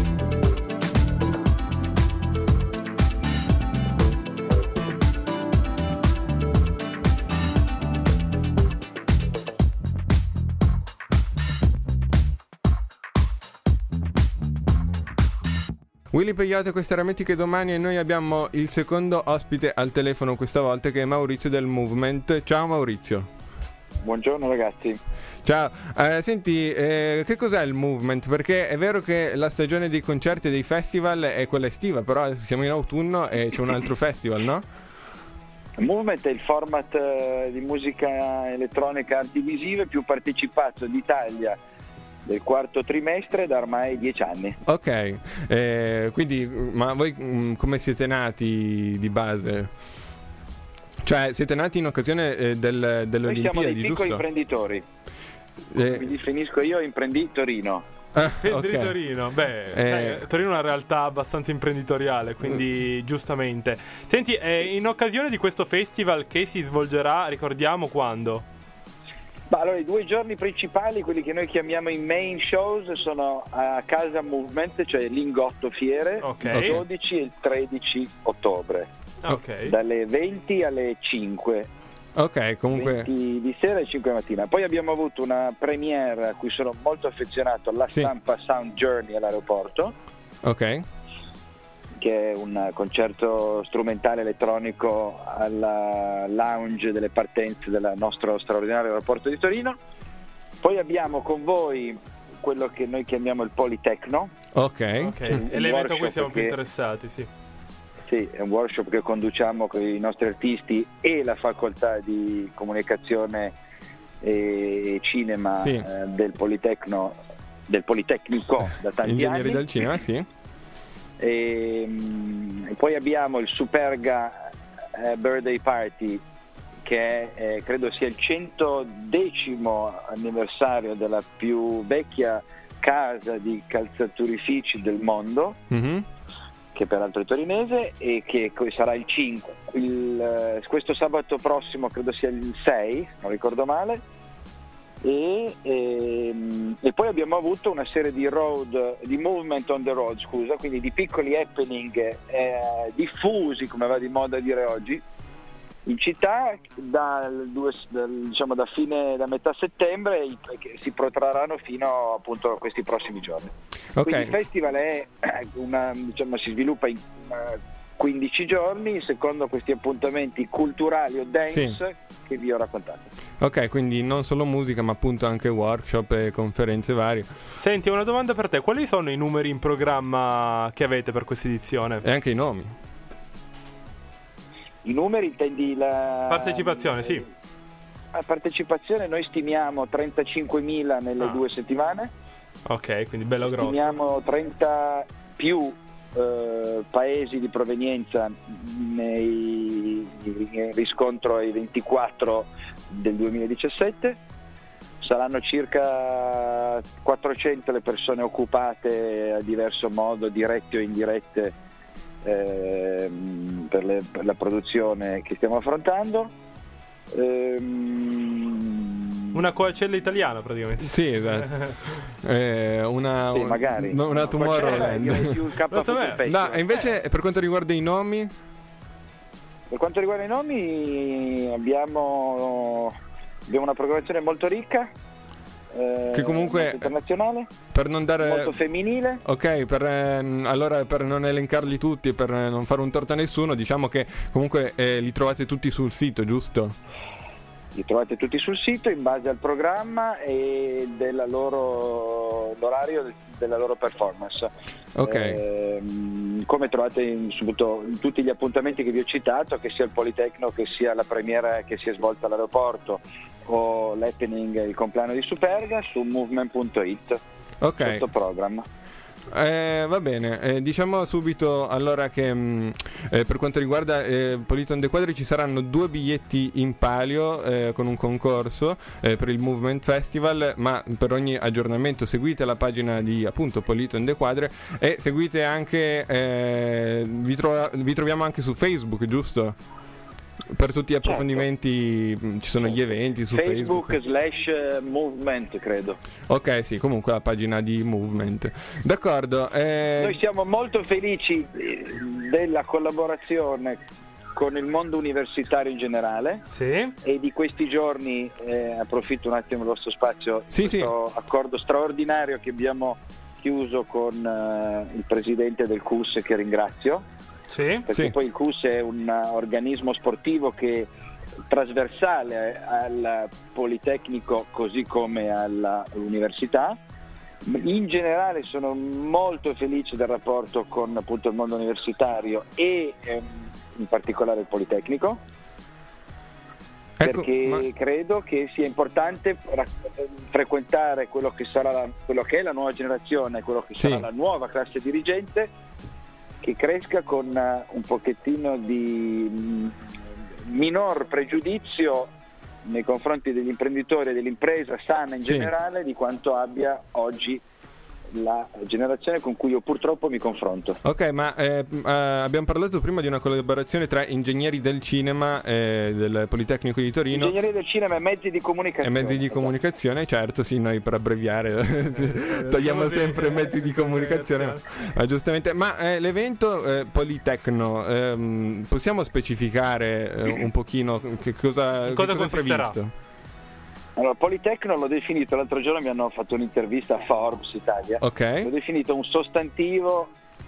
Willy Peyote, questa era Metti che domani, e noi abbiamo il secondo ospite al telefono questa volta, che è Maurizio del Movement. Ciao Maurizio. Buongiorno ragazzi. Ciao, eh, senti, eh, che cos'è il Movement? Perché è vero che la stagione dei concerti e dei festival è quella estiva, però siamo in autunno e c'è un altro festival, no? Il Movement è il format eh, di musica elettronica arti visive più partecipato d'Italia del quarto trimestre da ormai dieci anni. Ok, eh, quindi, ma voi mh, come siete nati di base? Cioè, siete nati in occasione eh, del, delle Noi siamo Olimpiadi, dei piccoli giusto? imprenditori. Come Eh, mi definisco io, imprenditorino. ah, Per ok. Torino, beh, Eh. sai, Torino è una realtà abbastanza imprenditoriale, quindi giustamente. Senti, eh, in occasione di questo festival che si svolgerà, ricordiamo quando? Ma allora, i due giorni principali, quelli che noi chiamiamo i main shows, sono a Casa Movement, cioè Lingotto Fiere, Ok. il dodici e il tredici ottobre, Ok. dalle venti alle cinque. Ok, comunque... venti di sera e cinque mattina. Poi abbiamo avuto una premiere a cui sono molto affezionato, La Sì. Stampa Sound Journey all'aeroporto, Ok, che è un concerto strumentale elettronico alla lounge delle partenze del nostro straordinario aeroporto di Torino. Poi abbiamo con voi quello che noi chiamiamo il Politecno, ok. Ok, un è l'evento a cui workshop siamo più che- interessati, sì. Sì, è un workshop che conduciamo con i nostri artisti e la facoltà di comunicazione e cinema Sì. eh, del Politecno, del Politecnico da tanti Ingegneri anni. del cinema, sì. E, mm, e poi abbiamo il Superga eh, Birthday Party, che è, eh, credo sia il centodecimo anniversario della più vecchia casa di calzaturifici del mondo, Mm-hmm. che peraltro è torinese, e che co- sarà il cinque, il, eh, questo sabato prossimo, credo sia il sei, non ricordo male. E, ehm, e poi abbiamo avuto una serie di road, di movement on the road, scusa, quindi di piccoli happening eh, diffusi, come va di moda dire oggi, in città dal due, dal, diciamo da fine, da metà settembre, che si protrarranno fino appunto a questi prossimi giorni. Ok. Quindi il festival è una, diciamo, si sviluppa in uh, quindici giorni secondo questi appuntamenti culturali o dance Sì. che vi ho raccontato. Ok, quindi non solo musica, ma appunto anche workshop e conferenze varie. Senti, una domanda per te: quali sono i numeri in programma che avete per questa edizione? E anche i nomi. I numeri intendi la Partecipazione, sì. La partecipazione noi stimiamo trentacinquemila nelle Ah. due settimane. Ok, quindi bello grosso. Stimiamo trenta più eh, paesi di provenienza nei, in riscontro ai ventiquattro del duemiladiciassette. Saranno circa quattrocento le persone occupate a diverso modo, dirette o indirette, ehm, per, le, per la produzione che stiamo affrontando. Ehm, Una coacella italiana praticamente. Sì, esatto. Eh, una, Sì, magari. un- una No, Tomorrowland. io più il K Guarda me. Future No, Festival. e invece per quanto riguarda i nomi, Per quanto riguarda i nomi abbiamo, abbiamo una programmazione molto ricca, eh, Che comunque- molto internazionale, per non dare... molto femminile. Ok, per, ehm, allora per non elencarli tutti e per eh, non fare un torto a nessuno, diciamo che comunque eh, li trovate tutti sul sito, giusto? Li trovate tutti sul sito in base al programma e della loro, l'orario della loro performance. Ok. Ehm, come trovate in, subito, in tutti gli appuntamenti che vi ho citato, che sia il Politecno, che sia la premiera che si è svolta all'aeroporto o l'happening, il compleanno di Superga, su movement punto it, Ok. questo programma. Eh, va bene, eh, diciamo subito allora che mh, eh, per quanto riguarda eh, Polito on the Quadri ci saranno due biglietti in palio eh, con un concorso eh, per il Movement Festival, ma per ogni aggiornamento seguite la pagina di appunto Polito on the Quadri e seguite anche, eh, vi, tro- vi troviamo anche su Facebook, giusto? Per tutti gli approfondimenti mh, ci sono gli eventi su Facebook. Facebook slash eh, movement, credo. Ok, sì, comunque la pagina di Movement. D'accordo. eh, Noi siamo molto felici eh, della collaborazione con il mondo universitario in generale. Sì. E di questi giorni eh, approfitto un attimo del vostro spazio, Sì, questo accordo straordinario che abbiamo chiuso con eh, il presidente del C U S, che ringrazio, Sì. perché Sì. poi il C U S è un organismo sportivo che trasversale al Politecnico così come all'università. In generale sono molto felice del rapporto con appunto il mondo universitario e ehm, in particolare il Politecnico, ecco, perché ma- credo che sia importante ra- frequentare quello che sarà la, quello che è la nuova generazione, quello che Sì. sarà la nuova classe dirigente, che cresca con eh, un pochettino di mh, minor pregiudizio nei confronti degli imprenditori e dell'impresa sana in Sì. generale di quanto abbia oggi la generazione con cui io purtroppo mi confronto. Ok, ma eh, eh, abbiamo parlato prima di una collaborazione tra ingegneri del cinema e del Politecnico di Torino Ingegneria del cinema e mezzi di e comunicazione. mezzi di Esatto. comunicazione, certo, sì, noi per abbreviare sì, togliamo sempre mezzi di comunicazione, ma, ma giustamente, ma eh, l'evento eh, Politecno, ehm, possiamo specificare eh, un pochino che cosa, che Cosa cosa è consisterà? previsto? Allora, Politecno l'ho definito, l'altro giorno mi hanno fatto un'intervista a Forbes Italia, l'ho Ok, definito un sostantivo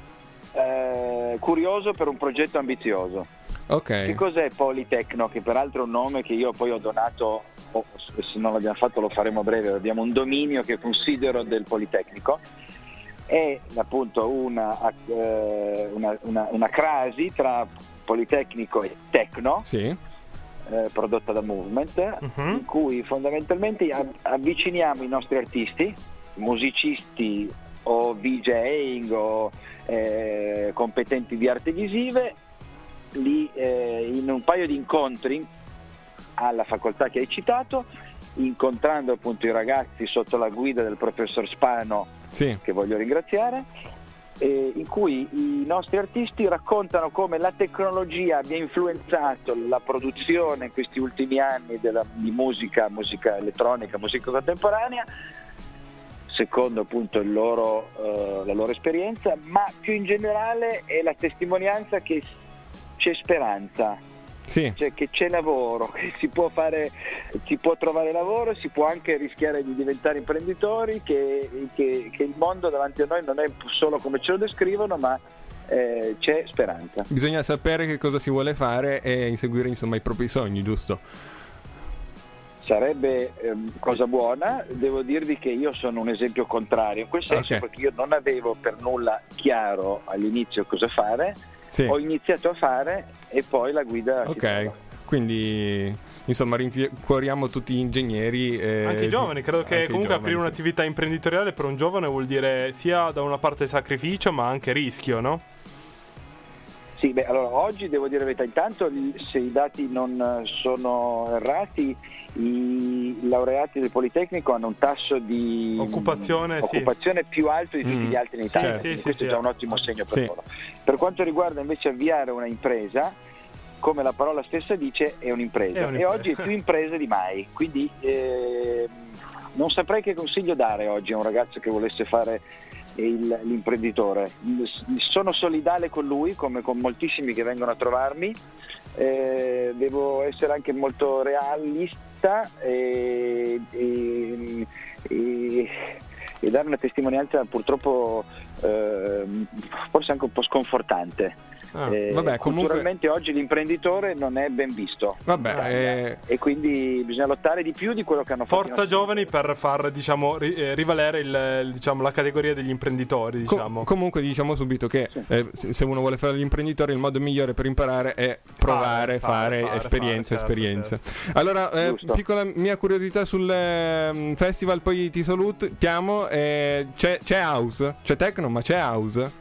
eh, curioso per un progetto ambizioso. Che ok, cos'è Politecno? Che peraltro è un nome che io poi ho donato, o se non l'abbiamo fatto lo faremo a breve, abbiamo un dominio che considero del Politecnico. è appunto una, eh, una, una, una crasi tra Politecnico e Tecno, Sì. eh, prodotta da Movement, Mhm. in cui fondamentalmente av- avviciniamo i nostri artisti, musicisti o DJing o eh, competenti di arti visive, li, eh, in un paio di incontri alla facoltà che hai citato, incontrando appunto i ragazzi sotto la guida del professor Spano, Sì. che voglio ringraziare, eh, in cui i nostri artisti raccontano come la tecnologia abbia influenzato la produzione in questi ultimi anni della, di musica, musica elettronica, musica contemporanea, secondo appunto il loro, eh, la loro esperienza, ma più in generale è la testimonianza che c'è speranza, Sì. cioè che c'è lavoro, che si può fare, si può trovare lavoro, si può anche rischiare di diventare imprenditori, che, che, che il mondo davanti a noi non è solo come ce lo descrivono, ma eh, c'è speranza. Bisogna sapere che cosa si vuole fare e inseguire insomma i propri sogni, giusto? Sarebbe ehm, cosa buona. Devo dirvi che io sono un esempio contrario in quel senso, Ok. perché io non avevo per nulla chiaro all'inizio cosa fare, Sì. ho iniziato a fare e poi la guida si Ok. trova. Quindi insomma rincuoriamo tutti gli ingegneri, eh, Anche i giovani, credo che anche i comunque giovani, aprire sì. un'attività imprenditoriale per un giovane vuol dire sia da una parte sacrificio ma anche rischio, no? Sì, beh, allora oggi devo dire la verità, intanto il- se i dati non sono errati, i laureati del Politecnico hanno un tasso di Occupazione, sì. occupazione più alto di tutti Mm. gli altri in Sì, Italia, sì, quindi sì, questo sì. è già un ottimo segno per Sì. loro. Per quanto riguarda invece avviare una impresa, come la parola stessa dice, è un'impresa, È un'impresa. e oggi è più impresa di mai, quindi eh, non saprei che consiglio dare oggi a un ragazzo che volesse fare il- l'imprenditore. Sono solidale con lui, come con moltissimi che vengono a trovarmi. Eh, devo essere anche molto realista e, e- e- e dare una testimonianza purtroppo eh, forse anche un po' sconfortante. Ah, Eh, vabbè, comunque- culturalmente oggi l'imprenditore non è ben visto. Vabbè, in Italia. eh, E quindi bisogna lottare di più di quello che hanno fatto i Forza nostri giovani per far, diciamo, ri- eh, rivalere il, il- diciamo, la categoria degli imprenditori, Co- diciamo. comunque diciamo subito che eh, se se uno vuole fare l'imprenditore, il modo migliore per imparare è provare, Fare, fare, fare, fare, esperienze, fare, certo, esperienze. Allora, eh, Giusto. piccola mia curiosità sul ehm, festival, poi ti salutiamo. eh, c'è, c'è house, c'è techno, ma c'è house.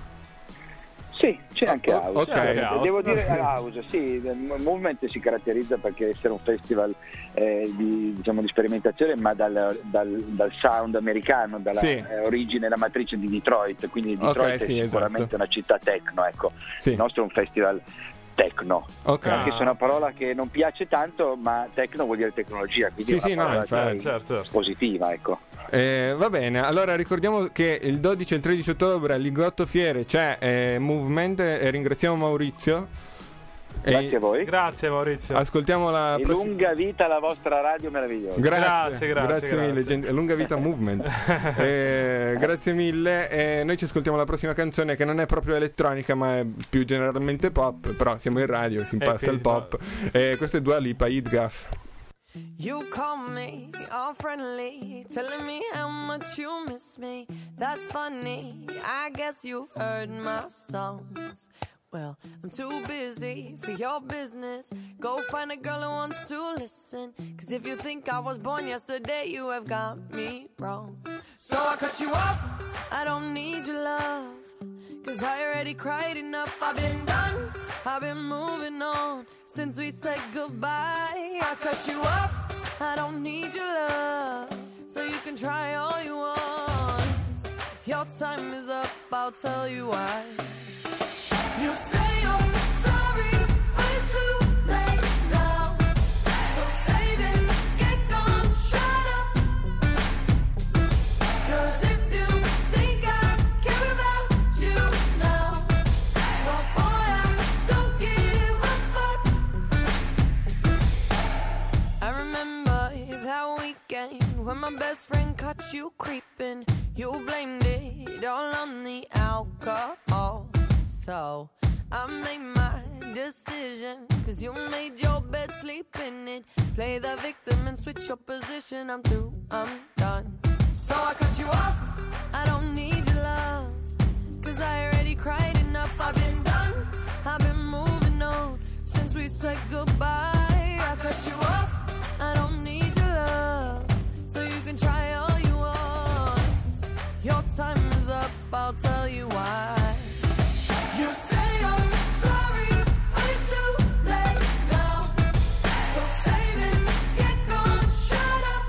Sì, c'è anche Oh, House. ok. C'è anche- House. Devo dire House, sì, il Movement si caratterizza perché essere un festival eh, di, diciamo, di sperimentazione, ma dal, dal- dal sound americano, dalla Sì. eh, origine, la matrice di Detroit, quindi Ok, Detroit sì, è sicuramente esatto. una città techno, ecco. Sì. Il nostro è un festival techno, Ok. Ah. anche se è una parola che non piace tanto, ma techno vuol dire tecnologia, quindi Sì, è una sì, no, parola infatti. direi Certo, certo. positiva, ecco. Eh, va bene, allora ricordiamo che il dodici e il tredici ottobre a Lingotto Fiere c'è eh, Movement e ringraziamo Maurizio. E Grazie a voi. Grazie Maurizio. ascoltiamo la E prossima. lunga vita alla vostra radio meravigliosa. Grazie, Grazie, grazie, mille, grazie. gente- lunga vita Movement. Eh, grazie mille. Eh, noi ci ascoltiamo la prossima canzone che non è proprio elettronica, ma è più generalmente pop. Però siamo in radio, si Eh, passa quindi il pop. Eh, questo è Dua Lipa, Eat Gaff. You call me all friendly, telling me how much you miss me. That's funny, I guess you've heard my songs. Well, I'm too busy for your business. Go find a girl who wants to listen. Cause if you think I was born yesterday, you have got me wrong. So I cut you off, I don't need your love. Cause I already cried enough, I've been done, I've been moving on since we said goodbye. I cut you off, I don't need your love, so you can try all you want. Your time is up, I'll tell you why. You say you're sorry, but it's too late now. So save it, get gone, shut up. Cause if you think I care about you now, well boy, I don't give a fuck. I remember that weekend when my best friend caught you creeping. You blamed it all on the alcohol. So I made my decision, cause you made your bed, sleep in it. Play the victim and switch your position. I'm through, I'm done. So I cut you off, I don't need your love. 'cause I already cried enough. I've been done, I've been moving on since we said goodbye. I cut you off, I don't need your love, so you can try all you want. Your time is up, I'll tell you why. You say I'm sorry, but it's too late now. So save it, get gone, shut up.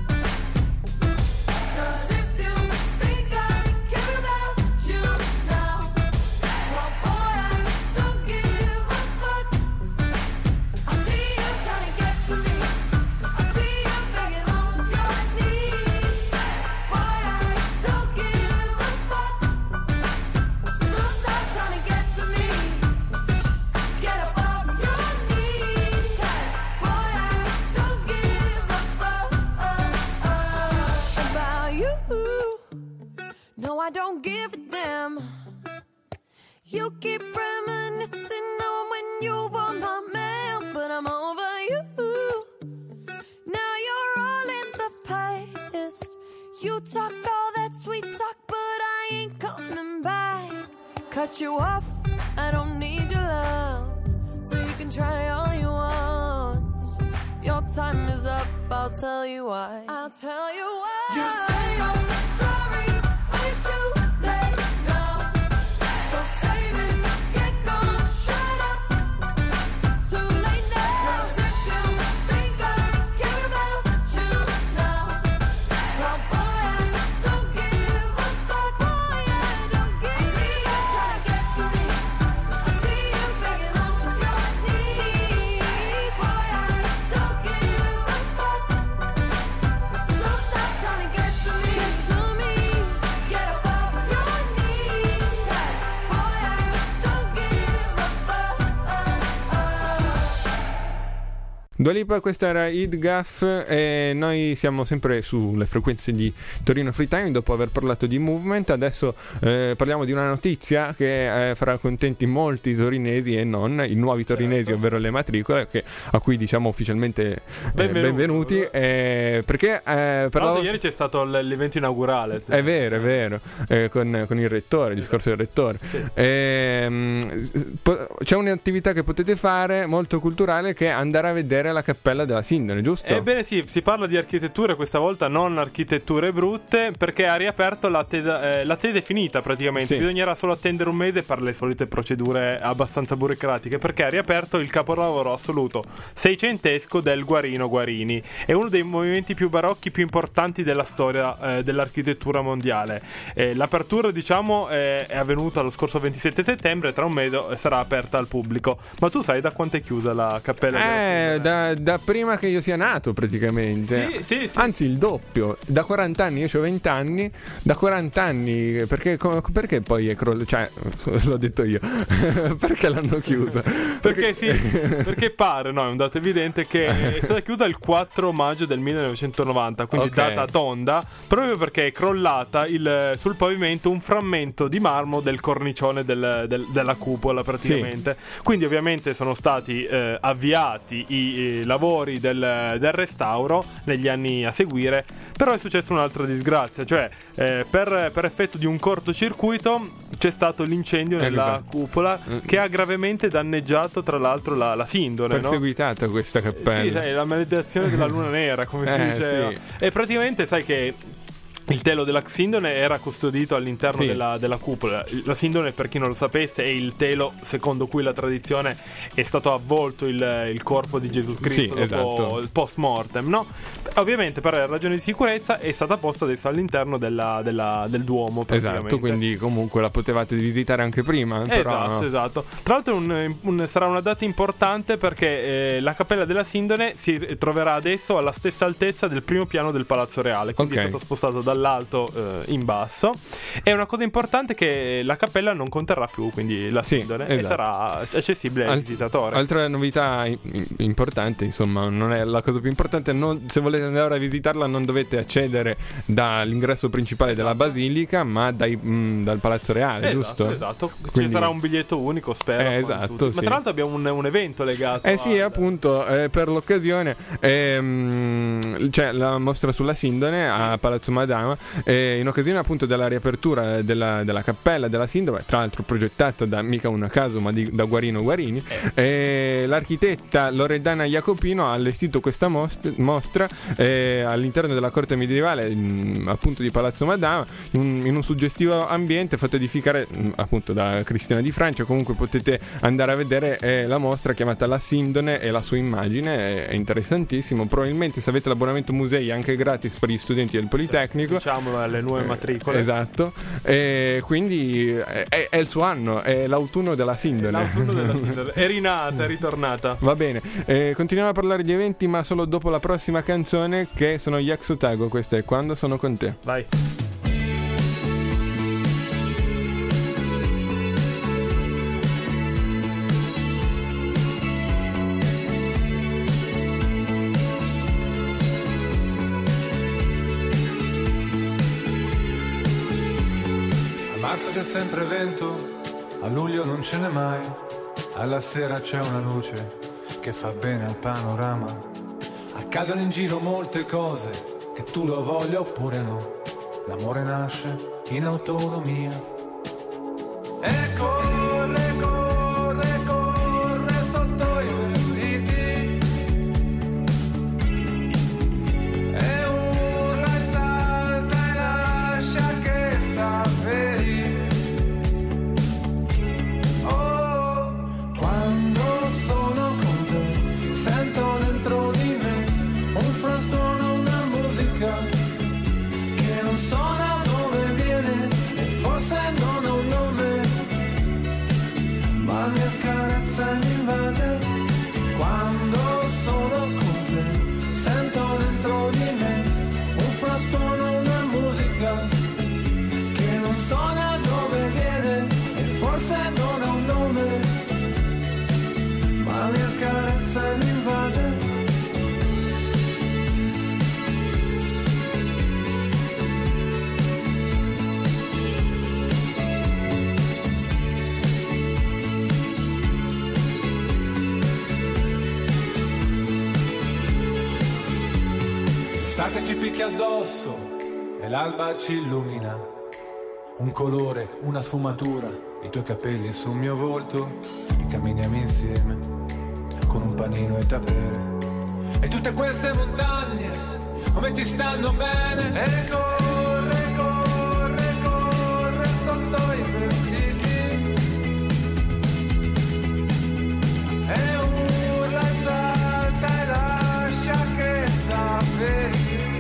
'Cause if you think I care about you now, well boy, I don't give a fuck. I see you trying to get to me, I see you begging on your knees. Boy, I don't give a fuck. So stop trying to get to me, get up off your knees. 'Cause boy, I don't give a fuck about you. No, I don't give a damn. You keep reminiscing on when you were my man, but I'm over you. Now you're all in the past. You talk all that sweet talk, but I ain't coming back. Cut you off, I don't need your love, so you can try all you want. Your time is up, I'll tell you why. I'll tell you why. You say I'm sorry, but it's too late now. So save it, get gone, shut up. Too late now. 'Cause if you think I care about you now, well boy, I don't give a fuck. Boy, I don't give a fuck. I see you trying to get to me, I see you begging on your knees. Boy, I don't give a fuck. So stop trying to get to me, get to me, get up off your knees. 'Cause boy, I don't give a fuck. Dua Lipa, questa era Id Gaff e noi siamo sempre sulle frequenze di Torino Free Time dopo aver parlato di movement. Adesso eh, parliamo di una notizia che eh, farà contenti molti torinesi e non, i nuovi torinesi, Certo. ovvero le matricole, che, a cui diciamo ufficialmente eh, Benvenuti. benvenuti, eh, perché eh, per Tra l'altro la- ieri c'è stato l- l'evento inaugurale. È vero, è vero, eh, con, con il rettore, il discorso del rettore. Ehm, s- po- c'è un'attività che potete fare molto culturale, che è andare a vedere la cappella della Sindone, giusto? Ebbene sì, si parla di architetture questa volta, non architetture brutte, perché ha riaperto l'attesa, eh, l'attesa è finita praticamente, Sì. bisognerà solo attendere un mese per le solite procedure abbastanza burocratiche, perché ha riaperto il capolavoro assoluto seicentesco del Guarino Guarini. È uno dei movimenti più barocchi, più importanti della storia eh, dell'architettura mondiale. Eh, l'apertura, diciamo, eh, è avvenuta lo scorso ventisette settembre, tra un mese sarà aperta al pubblico. Ma tu sai da quanto è chiusa la cappella? della Eh, Sindone? da, da prima che io sia nato praticamente. Sì, sì, sì. Anzi, il doppio. Da quaranta anni, io ho venti anni. Da quaranta anni, perché, co- perché poi è crollato? Cioè, l'ho detto io. Perché l'hanno chiusa? Perché sì, perché pare, no, è un dato evidente che è stata chiusa il quattro maggio del millenovecentonovanta, quindi Ok. data tonda, proprio perché è crollata il- sul pavimento un frammento di marmo del cornicione del- del- della cupola praticamente. Quindi ovviamente sono stati eh, avviati i, i lavori del, del restauro negli anni a seguire, però è successa un'altra disgrazia, cioè eh, per, per effetto di un cortocircuito c'è stato l'incendio nella Esatto. cupola che ha gravemente danneggiato tra l'altro la, la Sindone, no? Perseguitata questa cappella. Sì, sai, la maledizione della luna nera, come si Eh, diceva. sì. E praticamente sai che il telo della Sindone era custodito all'interno Sì. della, della cupola. La Sindone, per chi non lo sapesse, è il telo secondo cui la tradizione è stato avvolto il, il corpo di Gesù Cristo Sì, dopo esatto. il post mortem, no? Ovviamente per ragioni di sicurezza è stata posta adesso all'interno della, della- del Duomo praticamente. Esatto, quindi comunque la potevate visitare anche prima. Però Esatto, esatto. Tra l'altro un- un- sarà una data importante perché eh, la cappella della Sindone si troverà adesso alla stessa altezza del primo piano del Palazzo Reale, quindi Ok. è stato spostato dall'alto eh, in basso. E una cosa importante è che la cappella non conterrà più quindi la Sì, Sindone e esatto. sarà accessibile ai Al- visitatori. Altra novità in- in- importante, insomma, non è la cosa più importante, non- se volete andare a visitarla non dovete accedere dall'ingresso principale della basilica, ma dai, mh, dal Palazzo Reale, Esatto, giusto? esatto. Quindi- Ci sarà un biglietto unico, spero. Eh, come esatto, tutti. Ma sì. tra l'altro abbiamo un, un evento legato. Eh sì, al- appunto, eh, per l'occasione ehm, c'è la mostra sulla Sindone a Palazzo Madama Madama, eh, in occasione appunto della riapertura della, della cappella della Sindrome, tra l'altro progettata da mica un caso ma di, da Guarino Guarini, eh, l'architetta Loredana Jacopino ha allestito questa most- mostra eh, all'interno della corte medievale mh, appunto di Palazzo Madama, in, in un suggestivo ambiente fatto edificare mh, appunto da Cristina di Francia. Comunque potete andare a vedere eh, la mostra chiamata La Sindone e la sua immagine, è, è interessantissimo. Probabilmente se avete l'abbonamento musei è anche gratis per gli studenti del Politecnico, diciamo alle nuove matricole. eh, esatto, e quindi è, è, è il suo anno, è l'autunno della Sindone, l'autunno della Sindone. È rinata, è ritornata. Va bene, eh, continuiamo a parlare di eventi ma solo dopo la prossima canzone, che sono gli Ex Otago. Questa è Quando sono con te. Vai. A marzo c'è sempre vento, a luglio non ce n'è mai, alla sera c'è una luce che fa bene al panorama. Accadono in giro molte cose, che tu lo voglia oppure no. L'amore nasce in autonomia. E corre, corre, corre sotto i vestiti. E urla e salta e lascia che s'avveri. Oh, quando sono con te sento dentro di me un frastuono, una musica che non so da dove viene e forse non ha un nome, ma mi accarezza e mi invade. Quando sono con te sento dentro di me un frastuono, una musica che non so da dove viene e forse non ha un nome, ma mi accarezza e mi invade. L'estate ci picchia addosso e l'alba ci illumina. Un colore, una sfumatura, i tuoi capelli sul mio volto, e camminiamo insieme con un panino e da bere. E tutte queste montagne, come ti stanno bene? E corre, corre, corre sotto i vestiti. E urla e salta e lascia che s'avveri.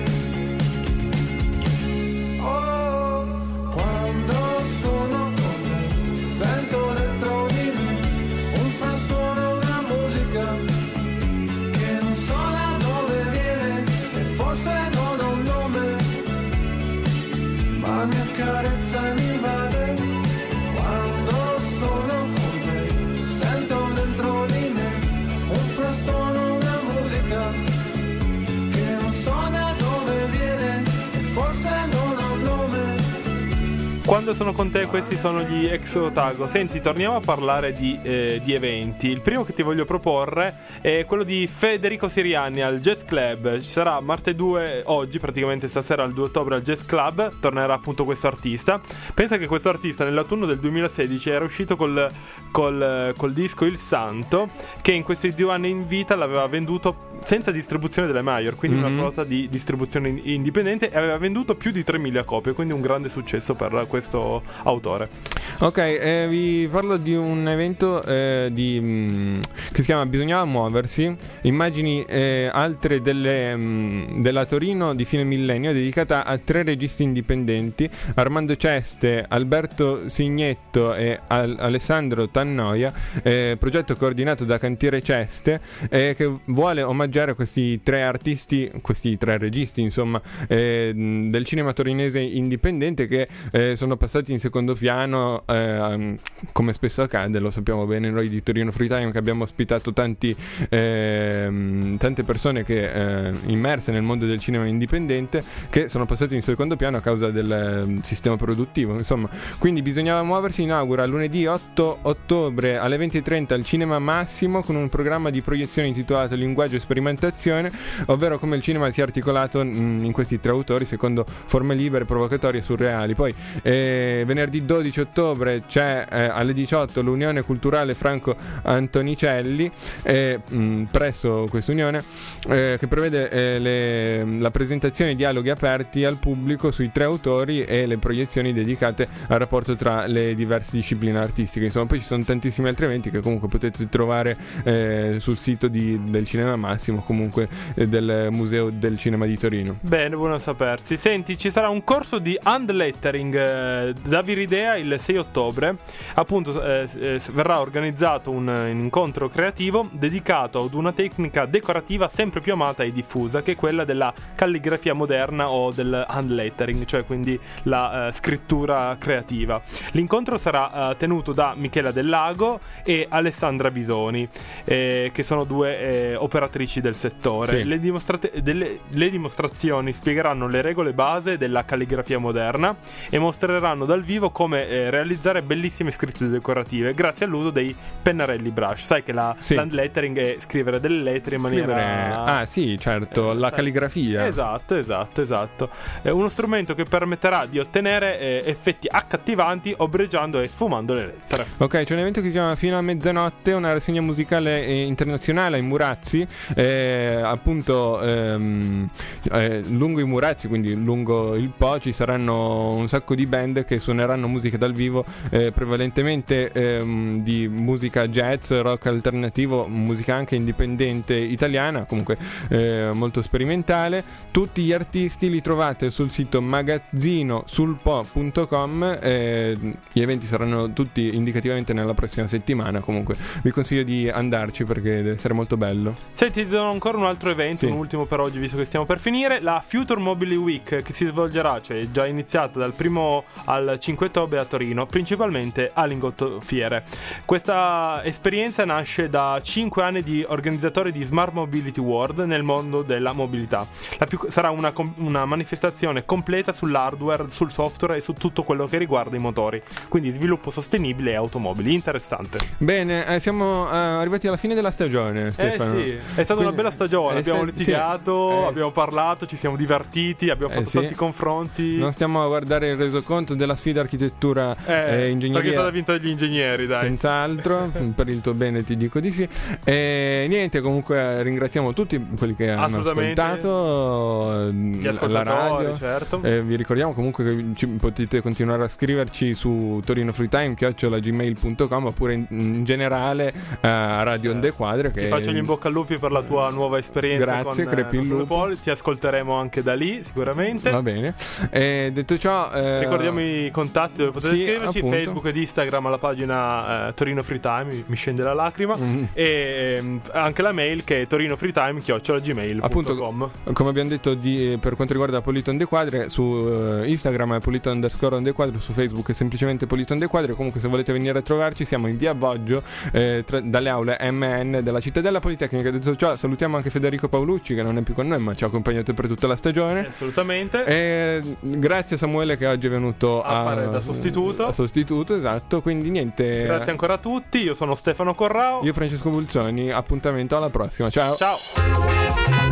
Oh, quando sono con te sento dentro di me un frastuono, una musica che non so da dove viene e forse non ha un nome, ma mi accarezza e mi invade. Quando sono con te sento dentro di me un frastuono, una musica che non so da dove viene e forse non ha un nome. Quando sono con te, questi sono gli Ex Otago. Senti, torniamo a parlare di, eh, di eventi. Il primo che ti voglio proporre è quello di Federico Sirianni al Jazz Club. Ci sarà martedì due, oggi praticamente stasera al due ottobre al Jazz Club. Tornerà appunto questo artista. Pensa che questo artista nell'autunno del duemilasedici era uscito col, col, col disco Il Santo, che in questi due anni in vita l'aveva venduto senza distribuzione delle major, quindi Mm-hmm. una cosa di distribuzione in- indipendente, e aveva venduto più di tremila copie, quindi un grande successo per questo autore. Ok, eh, vi parlo di un evento eh, di, mh, che si chiama Bisognava muoversi, immagini eh, altre delle, mh, della Torino di fine millennio, dedicata a tre registi indipendenti, Armando Ceste, Alberto Signetto e Al- Alessandro Tannoia, eh, progetto coordinato da Cantiere Ceste, eh, che vuole omaggiare questi tre artisti, questi tre registi insomma, eh, del cinema torinese indipendente, che eh, sono passati in secondo piano, eh, come spesso accade, lo sappiamo bene noi di Torino Free Time, che abbiamo ospitato tanti, eh, tante persone che eh, immerse nel mondo del cinema indipendente, che sono passati in secondo piano a causa del eh, sistema produttivo, insomma. Quindi Bisognava muoversi inaugura lunedì otto ottobre alle venti e trenta al Cinema Massimo con un programma di proiezione intitolato Linguaggio, Esperienza sperimentazione, ovvero come il cinema si è articolato mh, in questi tre autori secondo forme libere, provocatorie e surreali. Poi eh, venerdì dodici ottobre c'è eh, alle diciotto l'Unione Culturale Franco Antonicelli eh, mh, presso questa unione eh, che prevede eh, le, la presentazione di dialoghi aperti al pubblico sui tre autori e le proiezioni dedicate al rapporto tra le diverse discipline artistiche. Insomma, poi ci sono tantissimi altri eventi che comunque potete trovare eh, sul sito di, del Cinema Massimo, comunque eh, del Museo del Cinema di Torino. Bene, buono sapersi. Senti, ci sarà un corso di hand lettering eh, da Viridea il sei ottobre. Appunto eh, eh, verrà organizzato un, un incontro creativo dedicato ad una tecnica decorativa sempre più amata e diffusa, che è quella della calligrafia moderna o del hand lettering, cioè quindi la eh, scrittura creativa. L'incontro sarà eh, tenuto da Michela Del Lago e Alessandra Bisoni, eh, che sono due eh, operatrici del settore. Sì. Le, dimostrate- delle, le dimostrazioni spiegheranno le regole base della calligrafia moderna e mostreranno dal vivo come eh, realizzare bellissime scritte decorative grazie all'uso dei pennarelli brush. Sai che la Sì. hand lettering è scrivere delle lettere in Scrivere... maniera... Ah sì, certo, Eh, la sai- calligrafia. Esatto, esatto, esatto. È uno strumento che permetterà di ottenere eh, effetti accattivanti ombreggiando e sfumando le lettere. Ok, c'è un evento che si chiama Fino a mezzanotte, una rassegna musicale eh, internazionale ai Murazzi, eh, appunto ehm, eh, lungo i Murazzi, quindi lungo il Po, ci saranno un sacco di band che suoneranno musica dal vivo, eh, prevalentemente ehm, di musica jazz, rock alternativo, musica anche indipendente italiana, comunque eh, molto sperimentale. Tutti gli artisti li trovate sul sito magazzino sul po punto com. eh, gli eventi saranno tutti indicativamente nella prossima settimana, comunque vi consiglio di andarci perché deve essere molto bello. Senti, ti do ancora un altro evento, Sì. un ultimo per oggi visto che stiamo per finire, la Future Mobile Week, che si svolgerà, cioè è già iniziata dal primo al cinque ottobre a Torino, principalmente a Lingotto Fiere. Questa esperienza nasce da cinque anni di organizzatori di Smart Mobility World nel mondo della mobilità. La più, sarà una, com- una manifestazione completa sull'hardware, sul software e su tutto quello che riguarda i motori, quindi sviluppo sostenibile e automobili. Interessante. Bene, eh, siamo eh, arrivati alla fine della stagione, Stefano. Eh sì, è stata Quindi- una bella stagione, eh, abbiamo sta- litigato, sì. Eh, abbiamo parlato, ci siamo divertiti, abbiamo Eh, fatto sì. tanti confronti. Non stiamo a guardare il resoconto della sfida architettura Eh, e ingegneria. perché è stata vinta dagli ingegneri, dai. Senz'altro, per il tuo bene ti dico di sì. E niente, comunque ringraziamo tutti quelli che hanno Assolutamente. ascoltato Gli la ascoltatori, radio. certo. Eh, vi ricordiamo comunque che ci potete continuare a scriverci su Torino Free Time chiocciola gmail punto com oppure in, in generale eh, a Radio Onde Quadre. Che Ti faccio gli in bocca al lupi per la tua nuova esperienza. Grazie, con, crepi eh, il Nostro lupo. Poli. Ti ascolteremo anche da lì, sicuramente. Va bene. E detto ciò, eh, Ricordiamo i contatti dove potete sì, scriverci, appunto. Facebook ed Instagram alla pagina eh, Torino Free Time, mi, mi scende la lacrima, Mm. e ehm, anche la mail che è torinofreetime chiocciola gmail punto com. Appunto, come abbiamo detto di, per quanto riguarda Polito Onde Quadre, su uh, Instagram è Polito underscore Onde Quadre, su Facebook è semplicemente Polito Onde Quadre. Comunque se volete venire a trovarci siamo in via Boggio, eh, tra, dalle aule M N della Cittadella Politecnica. Detto ciò, salutiamo anche Federico Paolucci, che non è più con noi ma ci ha accompagnato per tutta la stagione. Assolutamente. E grazie a Samuele che oggi è venuto A a, fare da sostituto. a sostituto, esatto. Quindi niente. Grazie ancora a tutti, io sono Stefano Corrao. Io Francesco Bulzoni, appuntamento alla prossima. Ciao. Ciao.